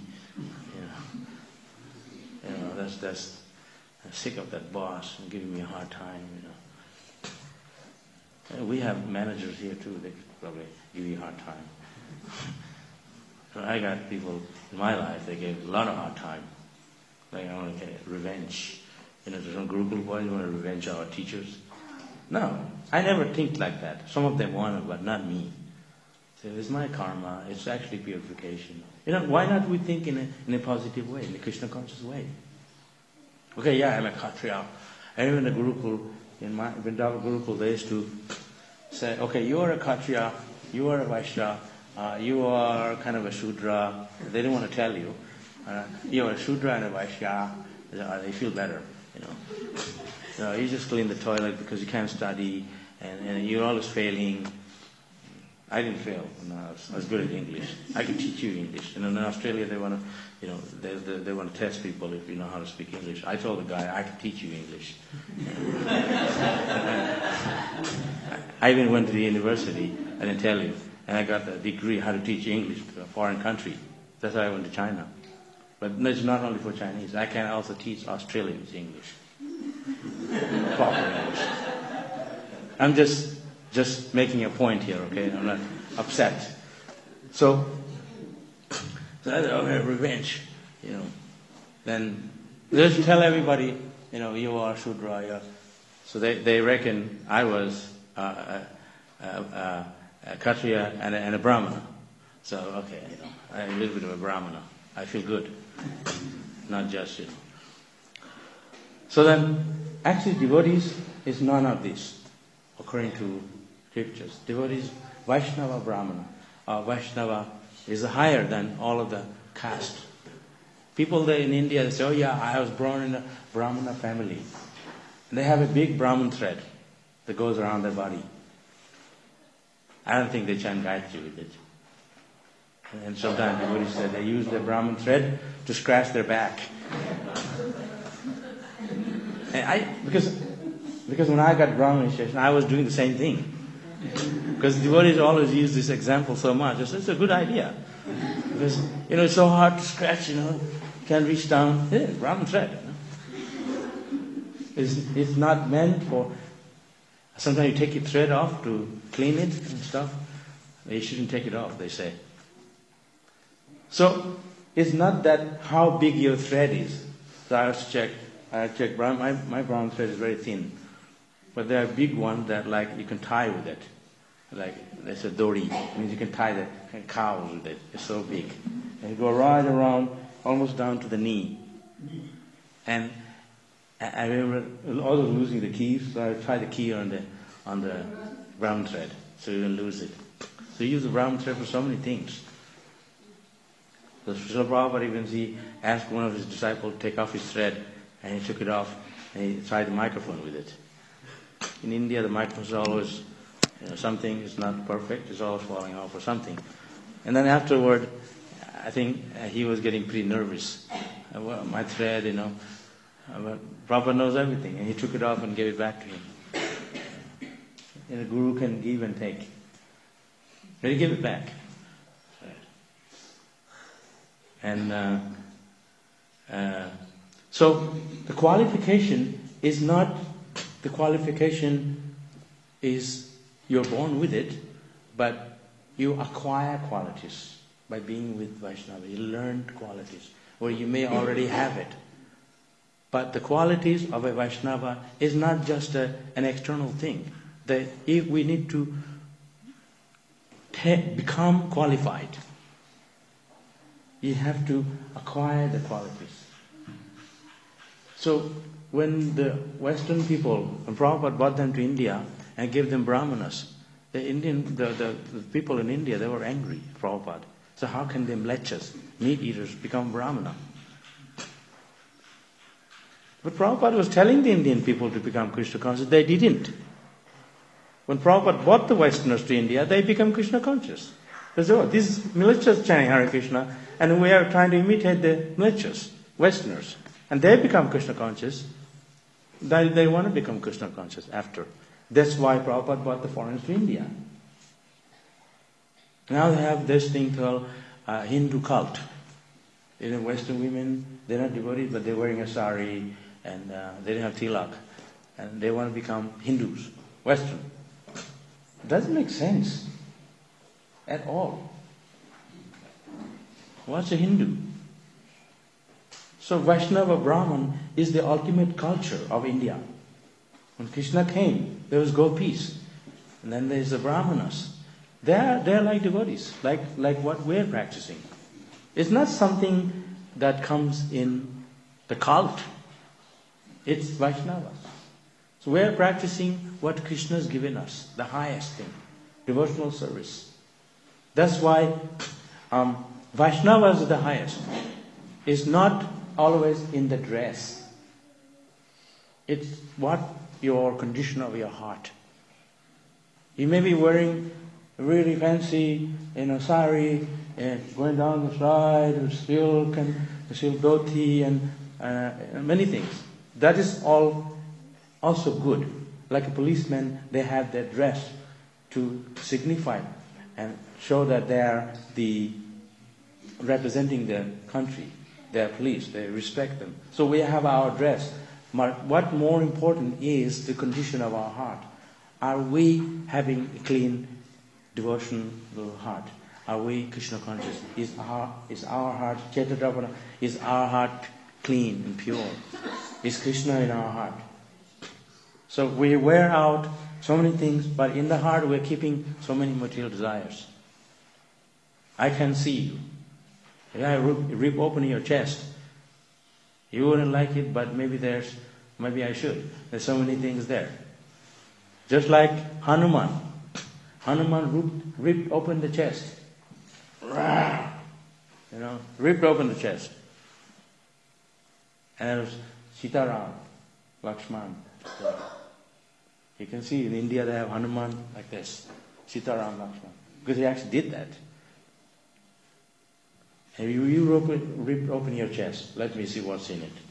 That's I'm sick of that boss and giving me a hard time, And we have managers here too, they could probably give you a hard time. So I got people in my life, they gave a lot of hard time. Like I want to get revenge. Some Gurukul boys want to revenge our teachers. No, I never think like that. Some of them want to, but not me. So it's my karma, it's actually purification. Why not we think in a positive way, in a Krishna conscious way? Okay, yeah, I'm a Kshatriya. I remember in the Gurukul, in my Vrindavan Gurukul, they used to say, okay, you are a Kshatriya, you are a Vaishya, you are kind of a Shudra. They didn't want to tell you. You are a Shudra and a Vaishya. They feel better, you just clean the toilet because you can't study, and you're always failing. I didn't fail. No, I was good at English. I could teach you English. In Australia, they want to, they want to test people if you know how to speak English. I told the guy, I can teach you English. I even went to the university. I didn't tell you, and I got a degree how to teach English to a foreign country. That's why I went to China. But it's not only for Chinese. I can also teach Australians English, proper English. I'm just making a point here, okay? I'm not upset. So I have revenge, Then just tell everybody, you are Shudra. So they reckon I was a Kshatriya and a Brahmana. So, okay, I'm a little bit of a Brahmana. I feel good. Not just, So then, actually devotees is none of this, according to scriptures. Devotees, Vaishnava Brahmana. Vaishnava is higher than all of the caste. People there in India, they say, oh yeah, I was born in a Brahmana family. And they have a big Brahman thread that goes around their body. I don't think they chant Gayatri with it. And sometimes devotees say they use the Brahman thread to scratch their back. And because when I got Brahman initiation, I was doing the same thing. Because devotees always use this example so much. It's a good idea. Because, it's so hard to scratch, can't reach down. Yeah, Brahman thread. It's not meant for... Sometimes you take your thread off to clean it and stuff. You shouldn't take it off, they say. So, it's not that how big your thread is. So I have to check. My brown thread is very thin. But there are big ones that you can tie with it. Like, there's a dori. It means you can tie the cow with it. It's so big. And you go right around, almost down to the knee. And I remember also losing the keys, so I tie the key on the brown thread, so you don't lose it. So you use the brown thread for so many things. So Srila Prabhupada, even he asked one of his disciples to take off his thread, and he took it off. And he tried the microphone with it. In India, the microphone is always, something is not perfect, it's always falling off or something. And then afterward, I think he was getting pretty nervous. Well, my thread, but Prabhupada knows everything, and he took it off and gave it back to him. And the Guru can give and take. But he gave it back. And so the qualification is not, the qualification is you're born with it, but you acquire qualities by being with Vaishnava. You learned qualities, or you may already have it. But the qualities of a Vaishnava is not just an external thing. If we need to become qualified, you have to acquire the qualities. So when the Western people, when Prabhupada brought them to India and gave them brahmanas, the people in India, they were angry, Prabhupada. So how can them lechas, meat eaters, become brahmana? But Prabhupada was telling the Indian people to become Krishna conscious. They didn't. When Prabhupada brought the Westerners to India, they became Krishna conscious. They said, these militias chanting Hare Krishna, and we are trying to imitate the militias, Westerners. And they become Krishna conscious. They want to become Krishna conscious after. That's why Prabhupada brought the foreigners to India. Now they have this thing called Hindu cult. Western women, they're not devotees, but they're wearing a sari, and they don't have tilak. And they want to become Hindus, Western. It doesn't make sense at all. What's a Hindu? So Vaishnava Brahman is the ultimate culture of India. When Krishna came, there was gopis, and then there's the brahmanas. They're like devotees, like what we're practicing. It's not something that comes in the cult. It's Vaishnavas. So we're practicing what Krishna has given us, the highest thing, devotional service. That's why Vaishnavas are the highest. It's not always in the dress. It's what your condition of your heart. You may be wearing a really fancy, sari, and going down the side with silk and silk dhoti and many things. That is all also good. Like a policeman, they have their dress to signify and show that they are representing the country. They are police. They respect them. So we have our dress. But what more important is the condition of our heart. Are we having a clean devotional heart? Are we Krishna conscious? Is our heart Chaitadravana? Is our heart clean and pure? Is Krishna in our heart? So we wear out so many things, but in the heart we're keeping so many material desires. I can see you. If I rip open your chest, you wouldn't like it, but maybe I should. There's so many things there. Just like Hanuman. Hanuman ripped open the chest. Ripped open the chest. And it was Sitaram, Lakshman. You can see in India they have Hanuman like this. Sitaram, Lakshman. Because he actually did that. And you rip open your chest. Let me see what's in it.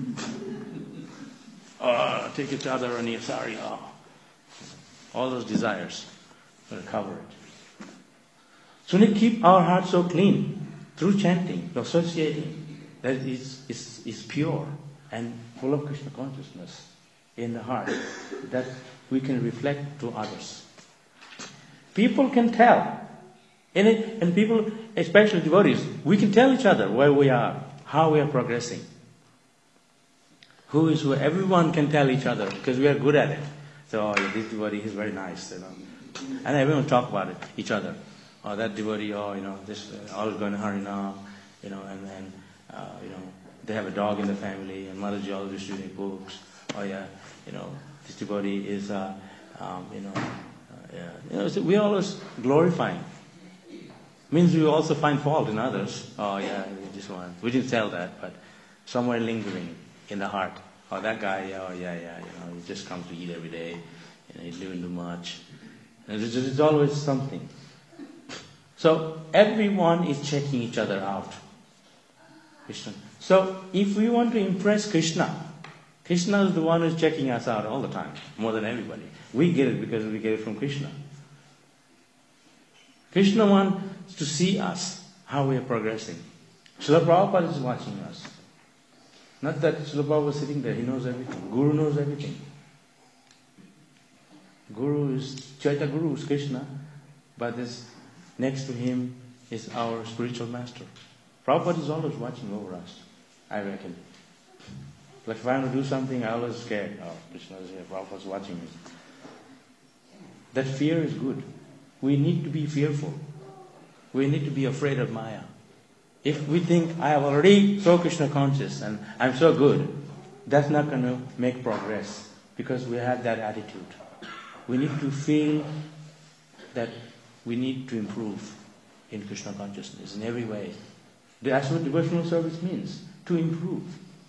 Take each other on your sari. All those desires will cover it. So we keep our heart so clean through chanting, associating, that it is pure and full of Krishna consciousness in the heart, that we can reflect to others. People can tell. And people, especially devotees, we can tell each other where we are, how we are progressing. Who is who? Everyone can tell each other because we are good at it. So, this devotee is very nice, And everyone talk about it, each other. That devotee, this always going to Harinam, and then, they have a dog in the family, and Mataji always distributing books. This devotee is, so we always glorifying. Means we also find fault in others. This one. We didn't tell that, but somewhere lingering in the heart. Oh, that guy, oh yeah, he just comes to eat every day, he's living too much. And there's always something. So everyone is checking each other out. Krishna. So if we want to impress Krishna, Krishna is the one who's checking us out all the time, more than everybody. We get it because we get it from Krishna. Krishna wants to see us, how we are progressing. Srila Prabhupada is watching us. Not that Srila Prabhupada is sitting there, he knows everything. Guru knows everything. Chaitanya Guru is Krishna, but next to him is our spiritual master. Prabhupada is always watching over us, I reckon. Like if I want to do something, I always scared. Oh, Krishna is here, Prabhupada is watching me. That fear is good. We need to be fearful. We need to be afraid of Maya. If we think, I have already so Krishna conscious and I'm so good, that's not going to make progress because we have that attitude. We need to feel that we need to improve in Krishna consciousness in every way. That's what devotional service means, to improve.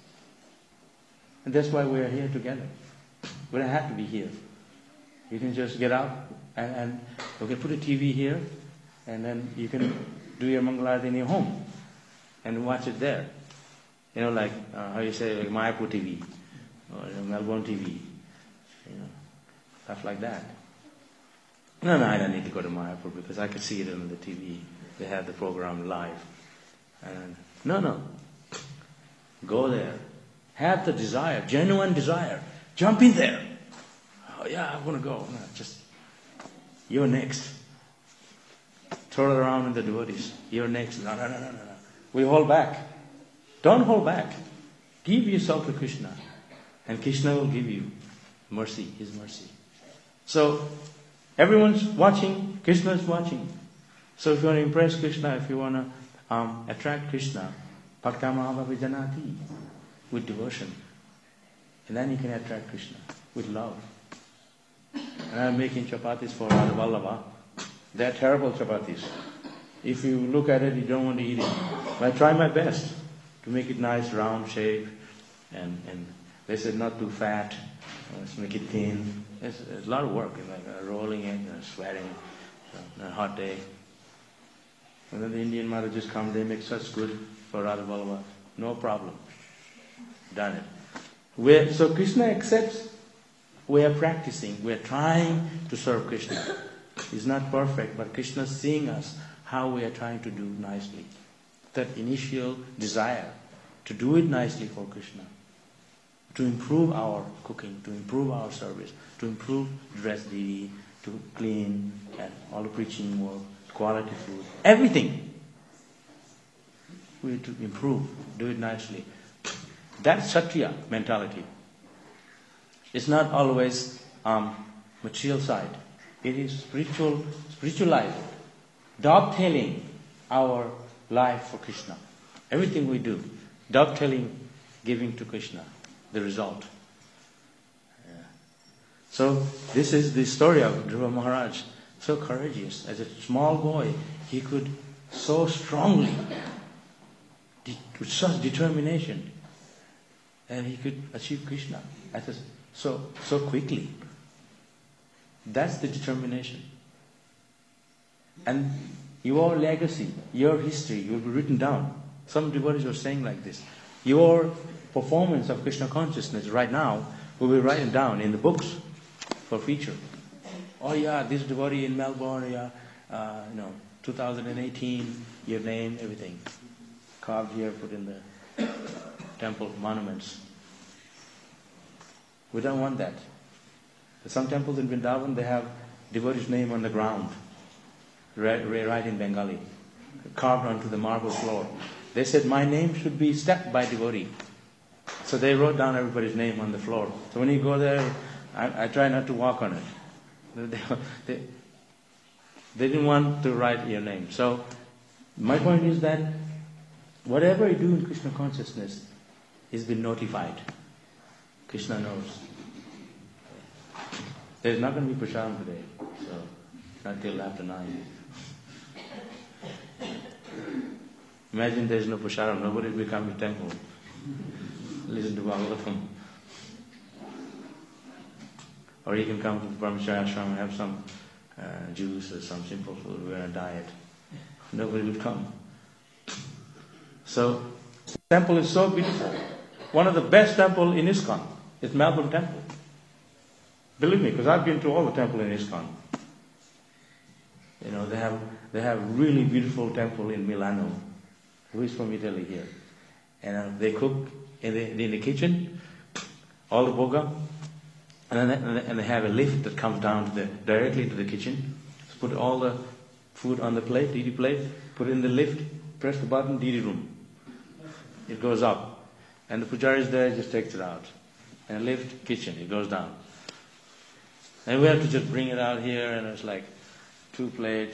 And that's why we are here together. We don't have to be here. You can just get out and we can put a TV here and then you can do your Mangalarti in your home and watch it there. Like how you say, like Mayapur TV or Melbourne TV, stuff like that. No, I don't need to go to Mayapur because I can see it on the TV. They have the program live. And no. Go there. Have the desire, genuine desire. Jump in there. Oh yeah, I want to go. No, you're next. Throw it around in the devotees. You're next. No. We hold back. Don't hold back. Give yourself to Krishna. And Krishna will give you mercy, His mercy. So, everyone's watching, Krishna is watching. So if you want to impress Krishna, if you want to attract Krishna, Bhaktamava Vijanati, with devotion. And then you can attract Krishna with love. And I'm making chapatis for Radha Vallabha. They're terrible chapatis. If you look at it, you don't want to eat it. But I try my best to make it nice, round shape. And they said not too fat. Let's make it thin. It's a lot of work, rolling it, sweating, on a hot day. And then the Indian mother just comes, they make such good for Radha Vallabha. No problem. Done it. So Krishna accepts, we are practicing, we are trying to serve Krishna. It's not perfect, but Krishna is seeing us, how we are trying to do nicely. That initial desire to do it nicely for Krishna. To improve our cooking, to improve our service, to improve dress duty, to clean, and all the preaching work, quality food, everything. We need to improve, do it nicely. That's Sattva mentality. It's not always material side. It is spiritual life. Dovetailing our life for Krishna. Everything we do, dovetailing, giving to Krishna. The result. Yeah. So this is the story of Dhruva Maharaj. So courageous. As a small boy, he could so strongly, with such determination, and he could achieve Krishna so quickly. That's the determination. And your legacy, your history will be written down. Some devotees are saying like this. Your performance of Krishna consciousness right now will be written down in the books for future. Oh yeah, this devotee in Melbourne, 2018, your name, everything. Carved here, put in the temple monuments. We don't want that. Some temples in Vrindavan, they have devotee's name on the ground, right in Bengali, carved onto the marble floor. They said, my name should be stepped by devotee. So they wrote down everybody's name on the floor. So when you go there, I try not to walk on it. They didn't want to write your name. So my point is that whatever you do in Krishna consciousness is been notified. Krishna knows. There's not going to be prasadam today, so not till after 9. Imagine there's no prasadam, nobody will come to temple. Listen to Bhagavatam. Or he can come to the Brahmacharya ashram and have some juice or some simple food. We're on a diet. Nobody would come. So, the temple is so beautiful. One of the best temples in ISKCON is Melbourne Temple. Believe me, because I've been to all the temples in ISKCON. You know, they have really beautiful temple in Milano. Who is from Italy here? And they cook in the kitchen, all the bhoga, and they have a lift that comes down directly to the kitchen. So put all the food on the plate, DD plate, put it in the lift, press the button, DD room. It goes up. And the pujari is there, just takes it out. And lift, kitchen, it goes down. And we have to just bring it out here, and it's like 2 plates.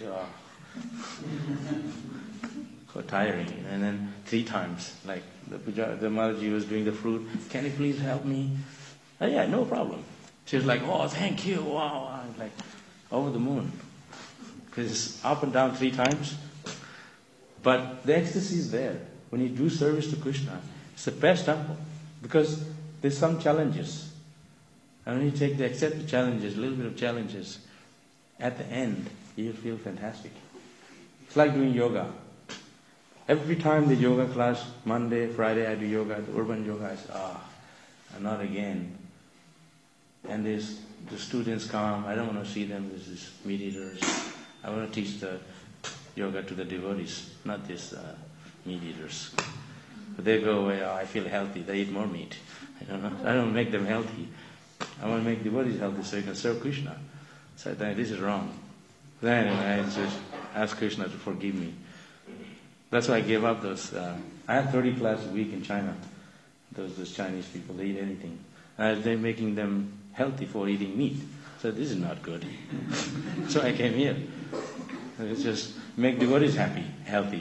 So tiring. And then 3 times, like the Mataji was doing the fruit. Can you please help me? Yeah, no problem. She was like, oh, thank you. Wow. I was like, over the moon. Because it's up and down 3 times. But the ecstasy is there. When you do service to Krishna, it's the best temple. Because there's some challenges. And when you accept the challenges, a little bit of challenges, at the end, you feel fantastic. It's like doing yoga. Every time the yoga class, Monday, Friday, I do yoga, the urban yoga, I say, not again. And the students come, I don't want to see them, there's these meat eaters. I want to teach the yoga to the devotees, not these meat eaters. But they go away, I feel healthy, they eat more meat. I don't make them healthy. I want to make devotees healthy so you can serve Krishna. So I think this is wrong. Then anyway, I just ask Krishna to forgive me. That's why I gave up those. I had 30 classes a week in China. Those Chinese people, they eat anything. They're making them healthy for eating meat. So this is not good. So I came here. It's just make devotees happy, healthy.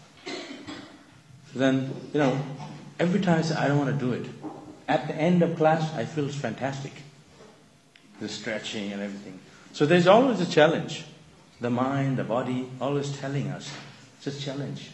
So then, every time I say, I don't want to do it. At the end of class, I feel it's fantastic. The stretching and everything. So there's always a challenge. The mind, the body, always telling us. It's a challenge.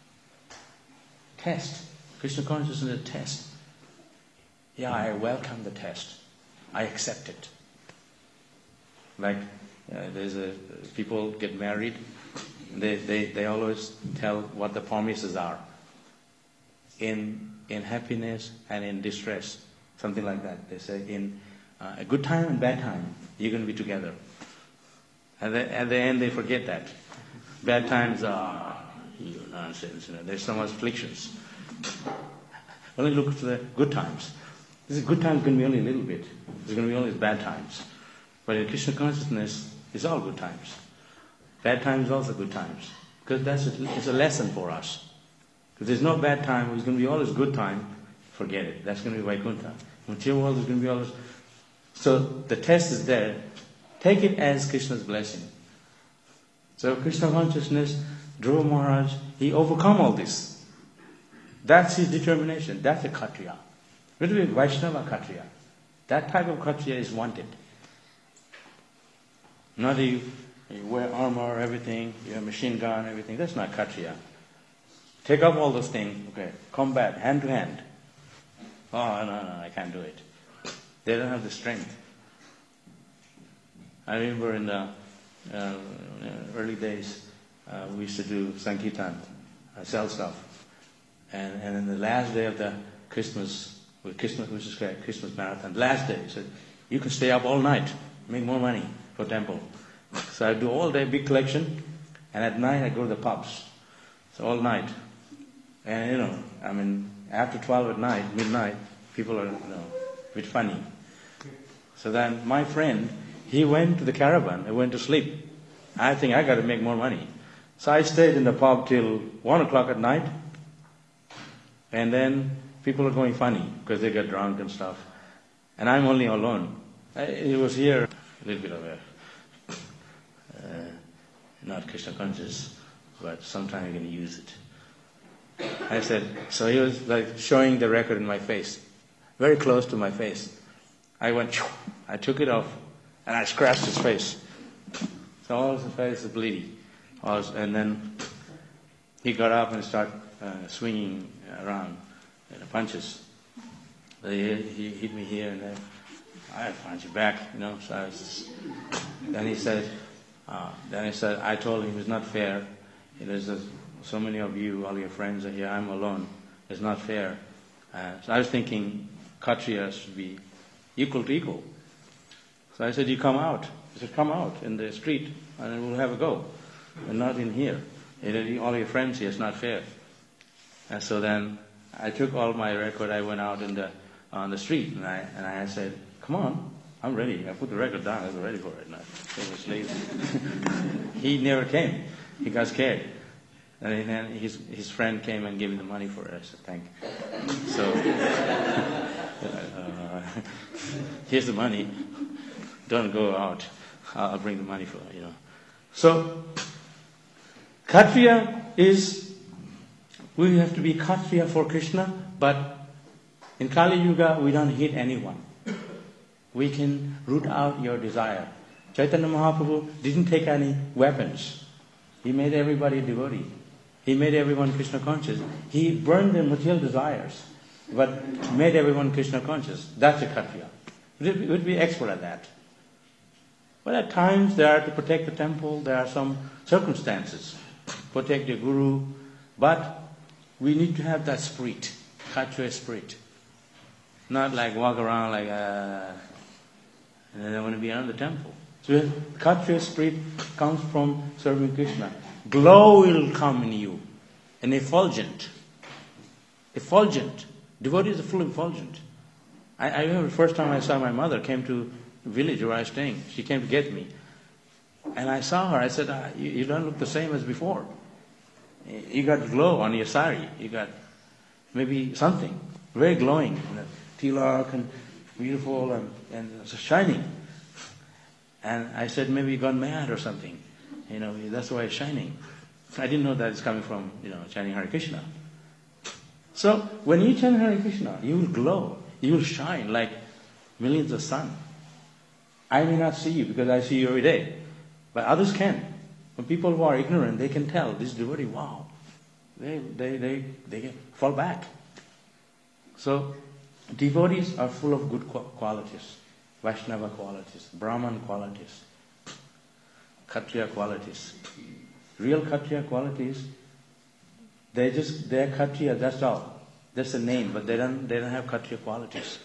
Test. Krishna consciousness is a test. Yeah, I welcome the test. I accept it. Like, people get married. They always tell what the promises are. In happiness and in distress. Something like that. They say in a good time and bad time, you're going to be together. And at the end, they forget that. Bad times are nonsense. There's so much afflictions. Only look to the good times. This good times going to be only a little bit. There's going to be only bad times. But in Krishna consciousness, it's all good times. Bad times also good times. Because it's a lesson for us. If there's no bad time, it's going to be always good time, forget it. That's going to be Vaikuntha. Material world is going to be always... So the test is there. Take it as Krishna's blessing. So Krishna consciousness, Dhruva Maharaj, he overcome all this. That's his determination. That's a Kshatriya. Really a Vaishnava Kshatriya. That type of Kshatriya is wanted. Not you wear armor, everything, you have machine gun, everything. That's not Kshatriya. Take up all those things, okay, combat, hand to hand. Oh, no, I can't do it. They don't have the strength. I remember in the early days, we used to do Sankirtan, sell stuff. And in the last day of the Christmas marathon, last day, he said, you can stay up all night, make more money for temple. So I do all day, big collection, and at night I go to the pubs. So all night. And after 12 at night, midnight, people are, a bit funny. So then my friend, he went to the caravan, he went to sleep. I think I got to make more money. So I stayed in the pub till 1 o'clock at night. And then people are going funny because they get drunk and stuff. And I'm only alone. It was here, a little bit of not Krishna conscious, but sometimes you can use it. I said, so he was like showing the record in my face, very close to my face. I went, I took it off, and I scratched his face. So all his face is bleeding. And then he got up and started swinging around, punches. He hit me here and there. I want you back, So then he said, I told him it's not fair. There's so many of you, all your friends are here. I'm alone. It's not fair. So I was thinking Kshatriya should be equal to equal. So I said, you come out. He said, come out in the street and we'll have a go. And not in here. All your friends here, it's not fair. And so then I took all my record, I went out on the street and I said, come on, I'm ready. I put the record down, I was ready for it. And I was lazy. He never came. He got scared. And then his friend came and gave me the money for it. I said, thank you. So, here's the money. Don't go out. I'll bring the money for it, So, Kshatriya we have to be Kshatriya for Krishna, but in Kali Yuga, we don't hit anyone. We can root out your desire. Chaitanya Mahaprabhu didn't take any weapons. He made everybody a devotee. He made everyone Krishna conscious. He burned their material desires, but made everyone Krishna conscious. That's a Kshatriya. We would be expert at that. But at times, there are to protect the temple, there are some circumstances. Protect your guru. But we need to have that spirit, Kshatriya spirit. Not like walk around like, and then I want to be around the temple. So Kshatriya spirit comes from serving Krishna. Glow will come in you. An effulgent. Effulgent. Devotees are full of effulgent. I remember the first time I saw my mother came to the village where I was staying. She came to get me. And I saw her. I said, you don't look the same as before. You got glow on your sari. You got maybe something. Very glowing. Tilak and beautiful and shining. And I said, maybe you got mad or something. That's why it's shining. I didn't know that it's coming from, chanting Hare Krishna. So, when you chant Hare Krishna, you will glow. You will shine like millions of sun. I may not see you because I see you every day. But others can. When people who are ignorant, they can tell, this devotee, wow. They can fall back. So, devotees are full of good qualities. Vaishnava qualities, Brahman qualities, Kshatriya qualities. Real Kshatriya qualities, they're Kshatriya, that's all. That's a name, but they don't have Kshatriya qualities.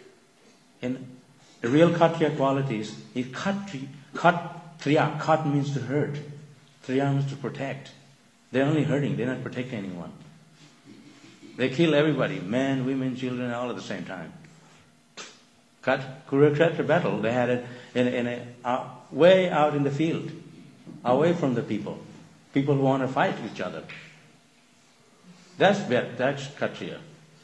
In real Kshatriya qualities, is Kshatriya. Khat means to hurt. Triya means to protect. They're only hurting, they're not protecting anyone. They kill everybody, men, women, children, all at the same time. Kurukshetra battle, they had it way out in the field, away from the people. People who want to fight each other. That's Kshatriya.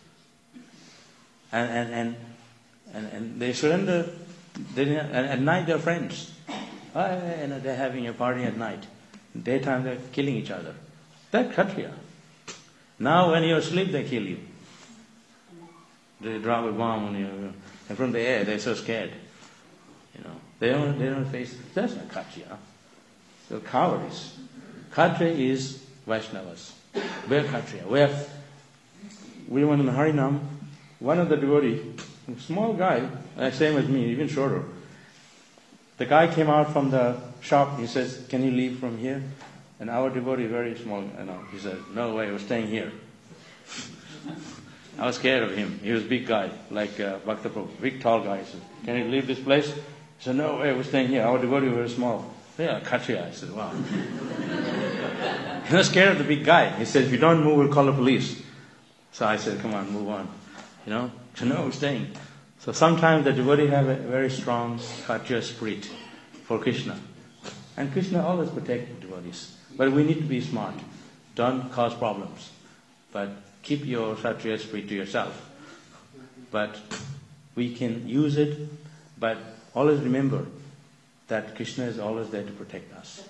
And they surrender. At night they're friends. They're having a party at night. Daytime they're killing each other. That's Kshatriya. Now when you're asleep they kill you. They drop a bomb on you. And from the air they're so scared. They don't face. That's not Kshatriya. So cowardice. Kshatriya is Vaishnavas. We're Kshatriya. We went in the Harinam. One of the devotees, a small guy, same as me, even shorter. The guy came out from the shop. He says, "Can you leave from here?" And our devotee, very small, he said, "No way, we're staying here." I was scared of him. He was a big guy, like Bhakta Prabhu, big tall guy. He said, "Can you leave this place?" He said, "No way, we're staying here." Our devotee was very small. "Yeah, Kshatriya." I said, "Wow." He was scared of the big guy. He said, "If you don't move, we'll call the police." So I said, "Come on, move on." So no, we're staying. So sometimes the devotee have a very strong Kshatriya spirit for Krishna. And Krishna always protects devotees. But we need to be smart. Don't cause problems. But keep your Kshatriya spirit to yourself. But we can use it, but always remember that Krishna is always there to protect us.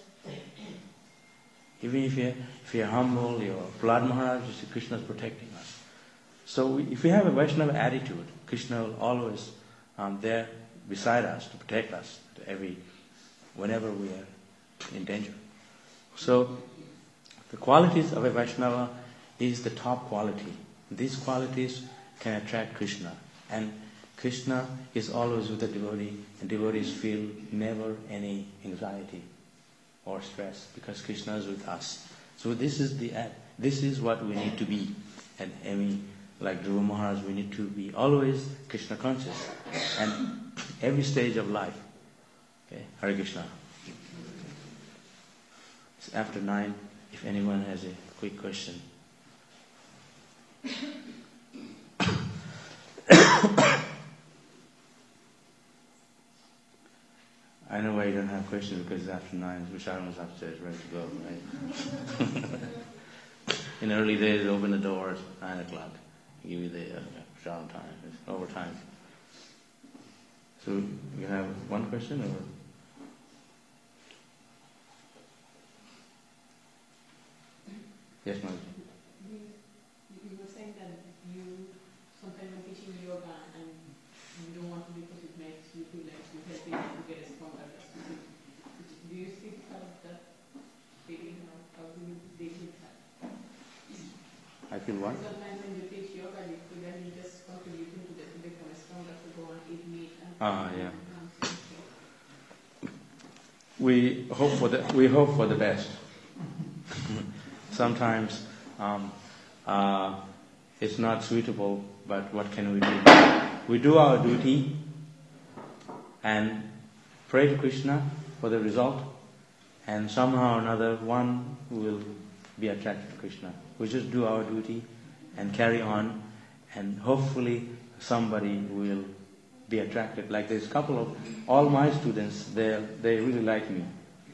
Even if you're humble, you're Prahlad Maharaj, Krishna is protecting us. So if we have a Vaishnava attitude, Krishna will always there beside us to protect us whenever we are in danger. So the qualities of a Vaishnava is the top quality. These qualities can attract Krishna. And Krishna is always with the devotee, and devotees feel never any anxiety or stress because Krishna is with us. So this is what we need to be. And like Dhruva Maharaj, we need to be always Krishna conscious, and every stage of life. Okay, Hare Krishna. It's after 9. If anyone has a quick question. I know why you don't have questions, because it's after 9. Visharam was upstairs, ready to go, right? In early days, open the doors, 9 o'clock. Give you the Visharam time. It's overtime. So, you have one question, or? Yes, ma'am. You were saying that you sometimes when teaching yoga and you don't want to because it makes you feel like you're helping to get stronger. Do you still have that feeling, or how do you deal with that? I feel what? Sometimes when you teach yoga, you feel that you're just contributing to become stronger, to go and eat meat. Yeah. We hope for the best. Sometimes it's not suitable, but what can we do? We do our duty and pray to Krishna for the result, and somehow or another one will be attracted to Krishna. We just do our duty and carry on, and hopefully somebody will be attracted. Like there's a couple of all my students, they really like me.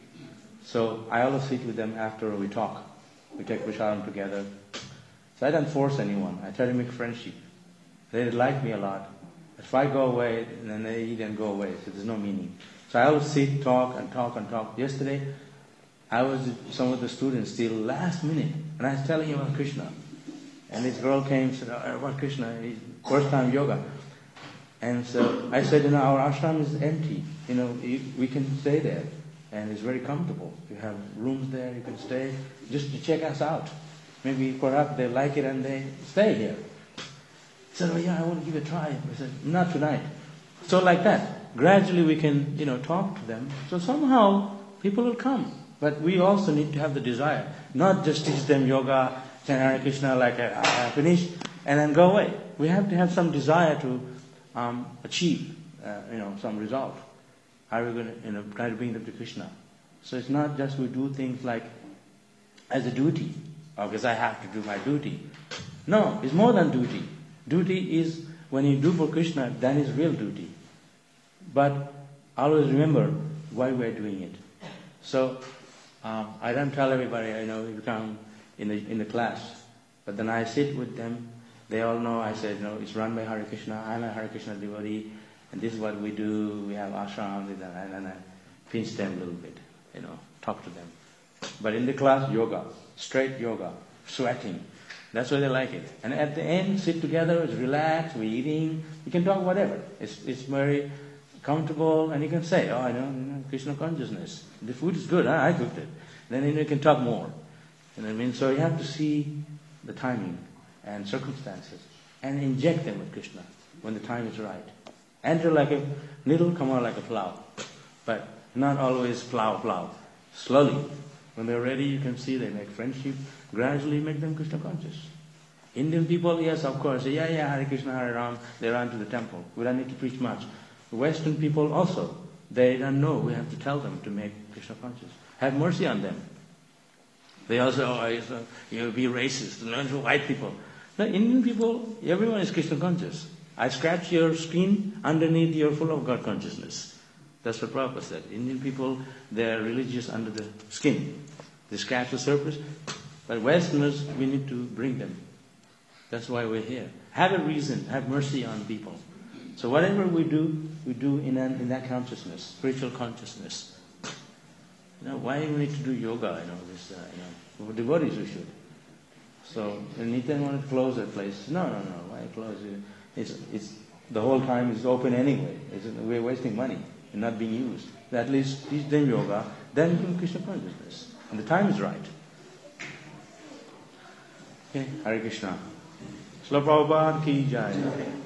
So I always sit with them after we talk. We take Visharam together. So I don't force anyone. I try to make friendship. They like me a lot. If I go away, then they then go away. So there's no meaning. So I always sit, talk. Yesterday, I was with some of the students till last minute, and I was telling him about Krishna. And this girl came and said, about Krishna, first time yoga. And so I said, our ashram is empty. We can stay there. And it's very comfortable. You have rooms there, you can stay, just to check us out. Maybe perhaps they like it and they stay here. He said, I want to give it a try. I said, not tonight. So like that, gradually we can, talk to them. So somehow people will come. But we also need to have the desire. Not just teach them yoga, chant Hare Krishna like I finish, and then go away. We have to have some desire to achieve, some result. How are we going to, try to bring them to Krishna? So it's not just we do things like as a duty, or because I have to do my duty. No, it's more than duty. Duty is when you do for Krishna, then is real duty. But always remember why we are doing it. So I don't tell everybody, you come in the class, but then I sit with them. They all know. I said, it's run by Hare Krishna. I'm a Hare Krishna devotee. And this is what we do. We have ashram, and I pinch them a little bit, talk to them. But in the class, yoga, straight yoga, sweating. That's why they like it. And at the end, sit together, it's relaxed, we're eating. You can talk whatever. It's very comfortable, and you can say, I know, Krishna consciousness. The food is good, I cooked it. Then you can talk more. You know what I mean? So you have to see the timing and circumstances and inject them with Krishna when the time is right. Enter like a needle, come out like a plow. But not always plow. Slowly. When they're ready, you can see they make friendship. Gradually make them Krishna conscious. Indian people, yes, of course, Hare Krishna, Hare Ram, they run to the temple. We don't need to preach much. Western people also, they don't know. We have to tell them to make Krishna conscious. Have mercy on them. They also, be racist, learn from white people. No, Indian people, everyone is Krishna conscious. I scratch your skin, underneath you're full of God consciousness. That's what Prabhupada said. Indian people, they're religious under the skin. They scratch the surface. But Westerners, we need to bring them. That's why we're here. Have a reason, have mercy on people. So whatever we do in that consciousness, spiritual consciousness. Why do we need to do yoga? For devotees we should. So Nitin wanted to close that place. No. Why close it? It's the whole time is open anyway. We're wasting money and not being used. At least teach them yoga, then give Krishna consciousness. And the time is right. Okay, Hare Krishna. Srila Prabhupada ki jai.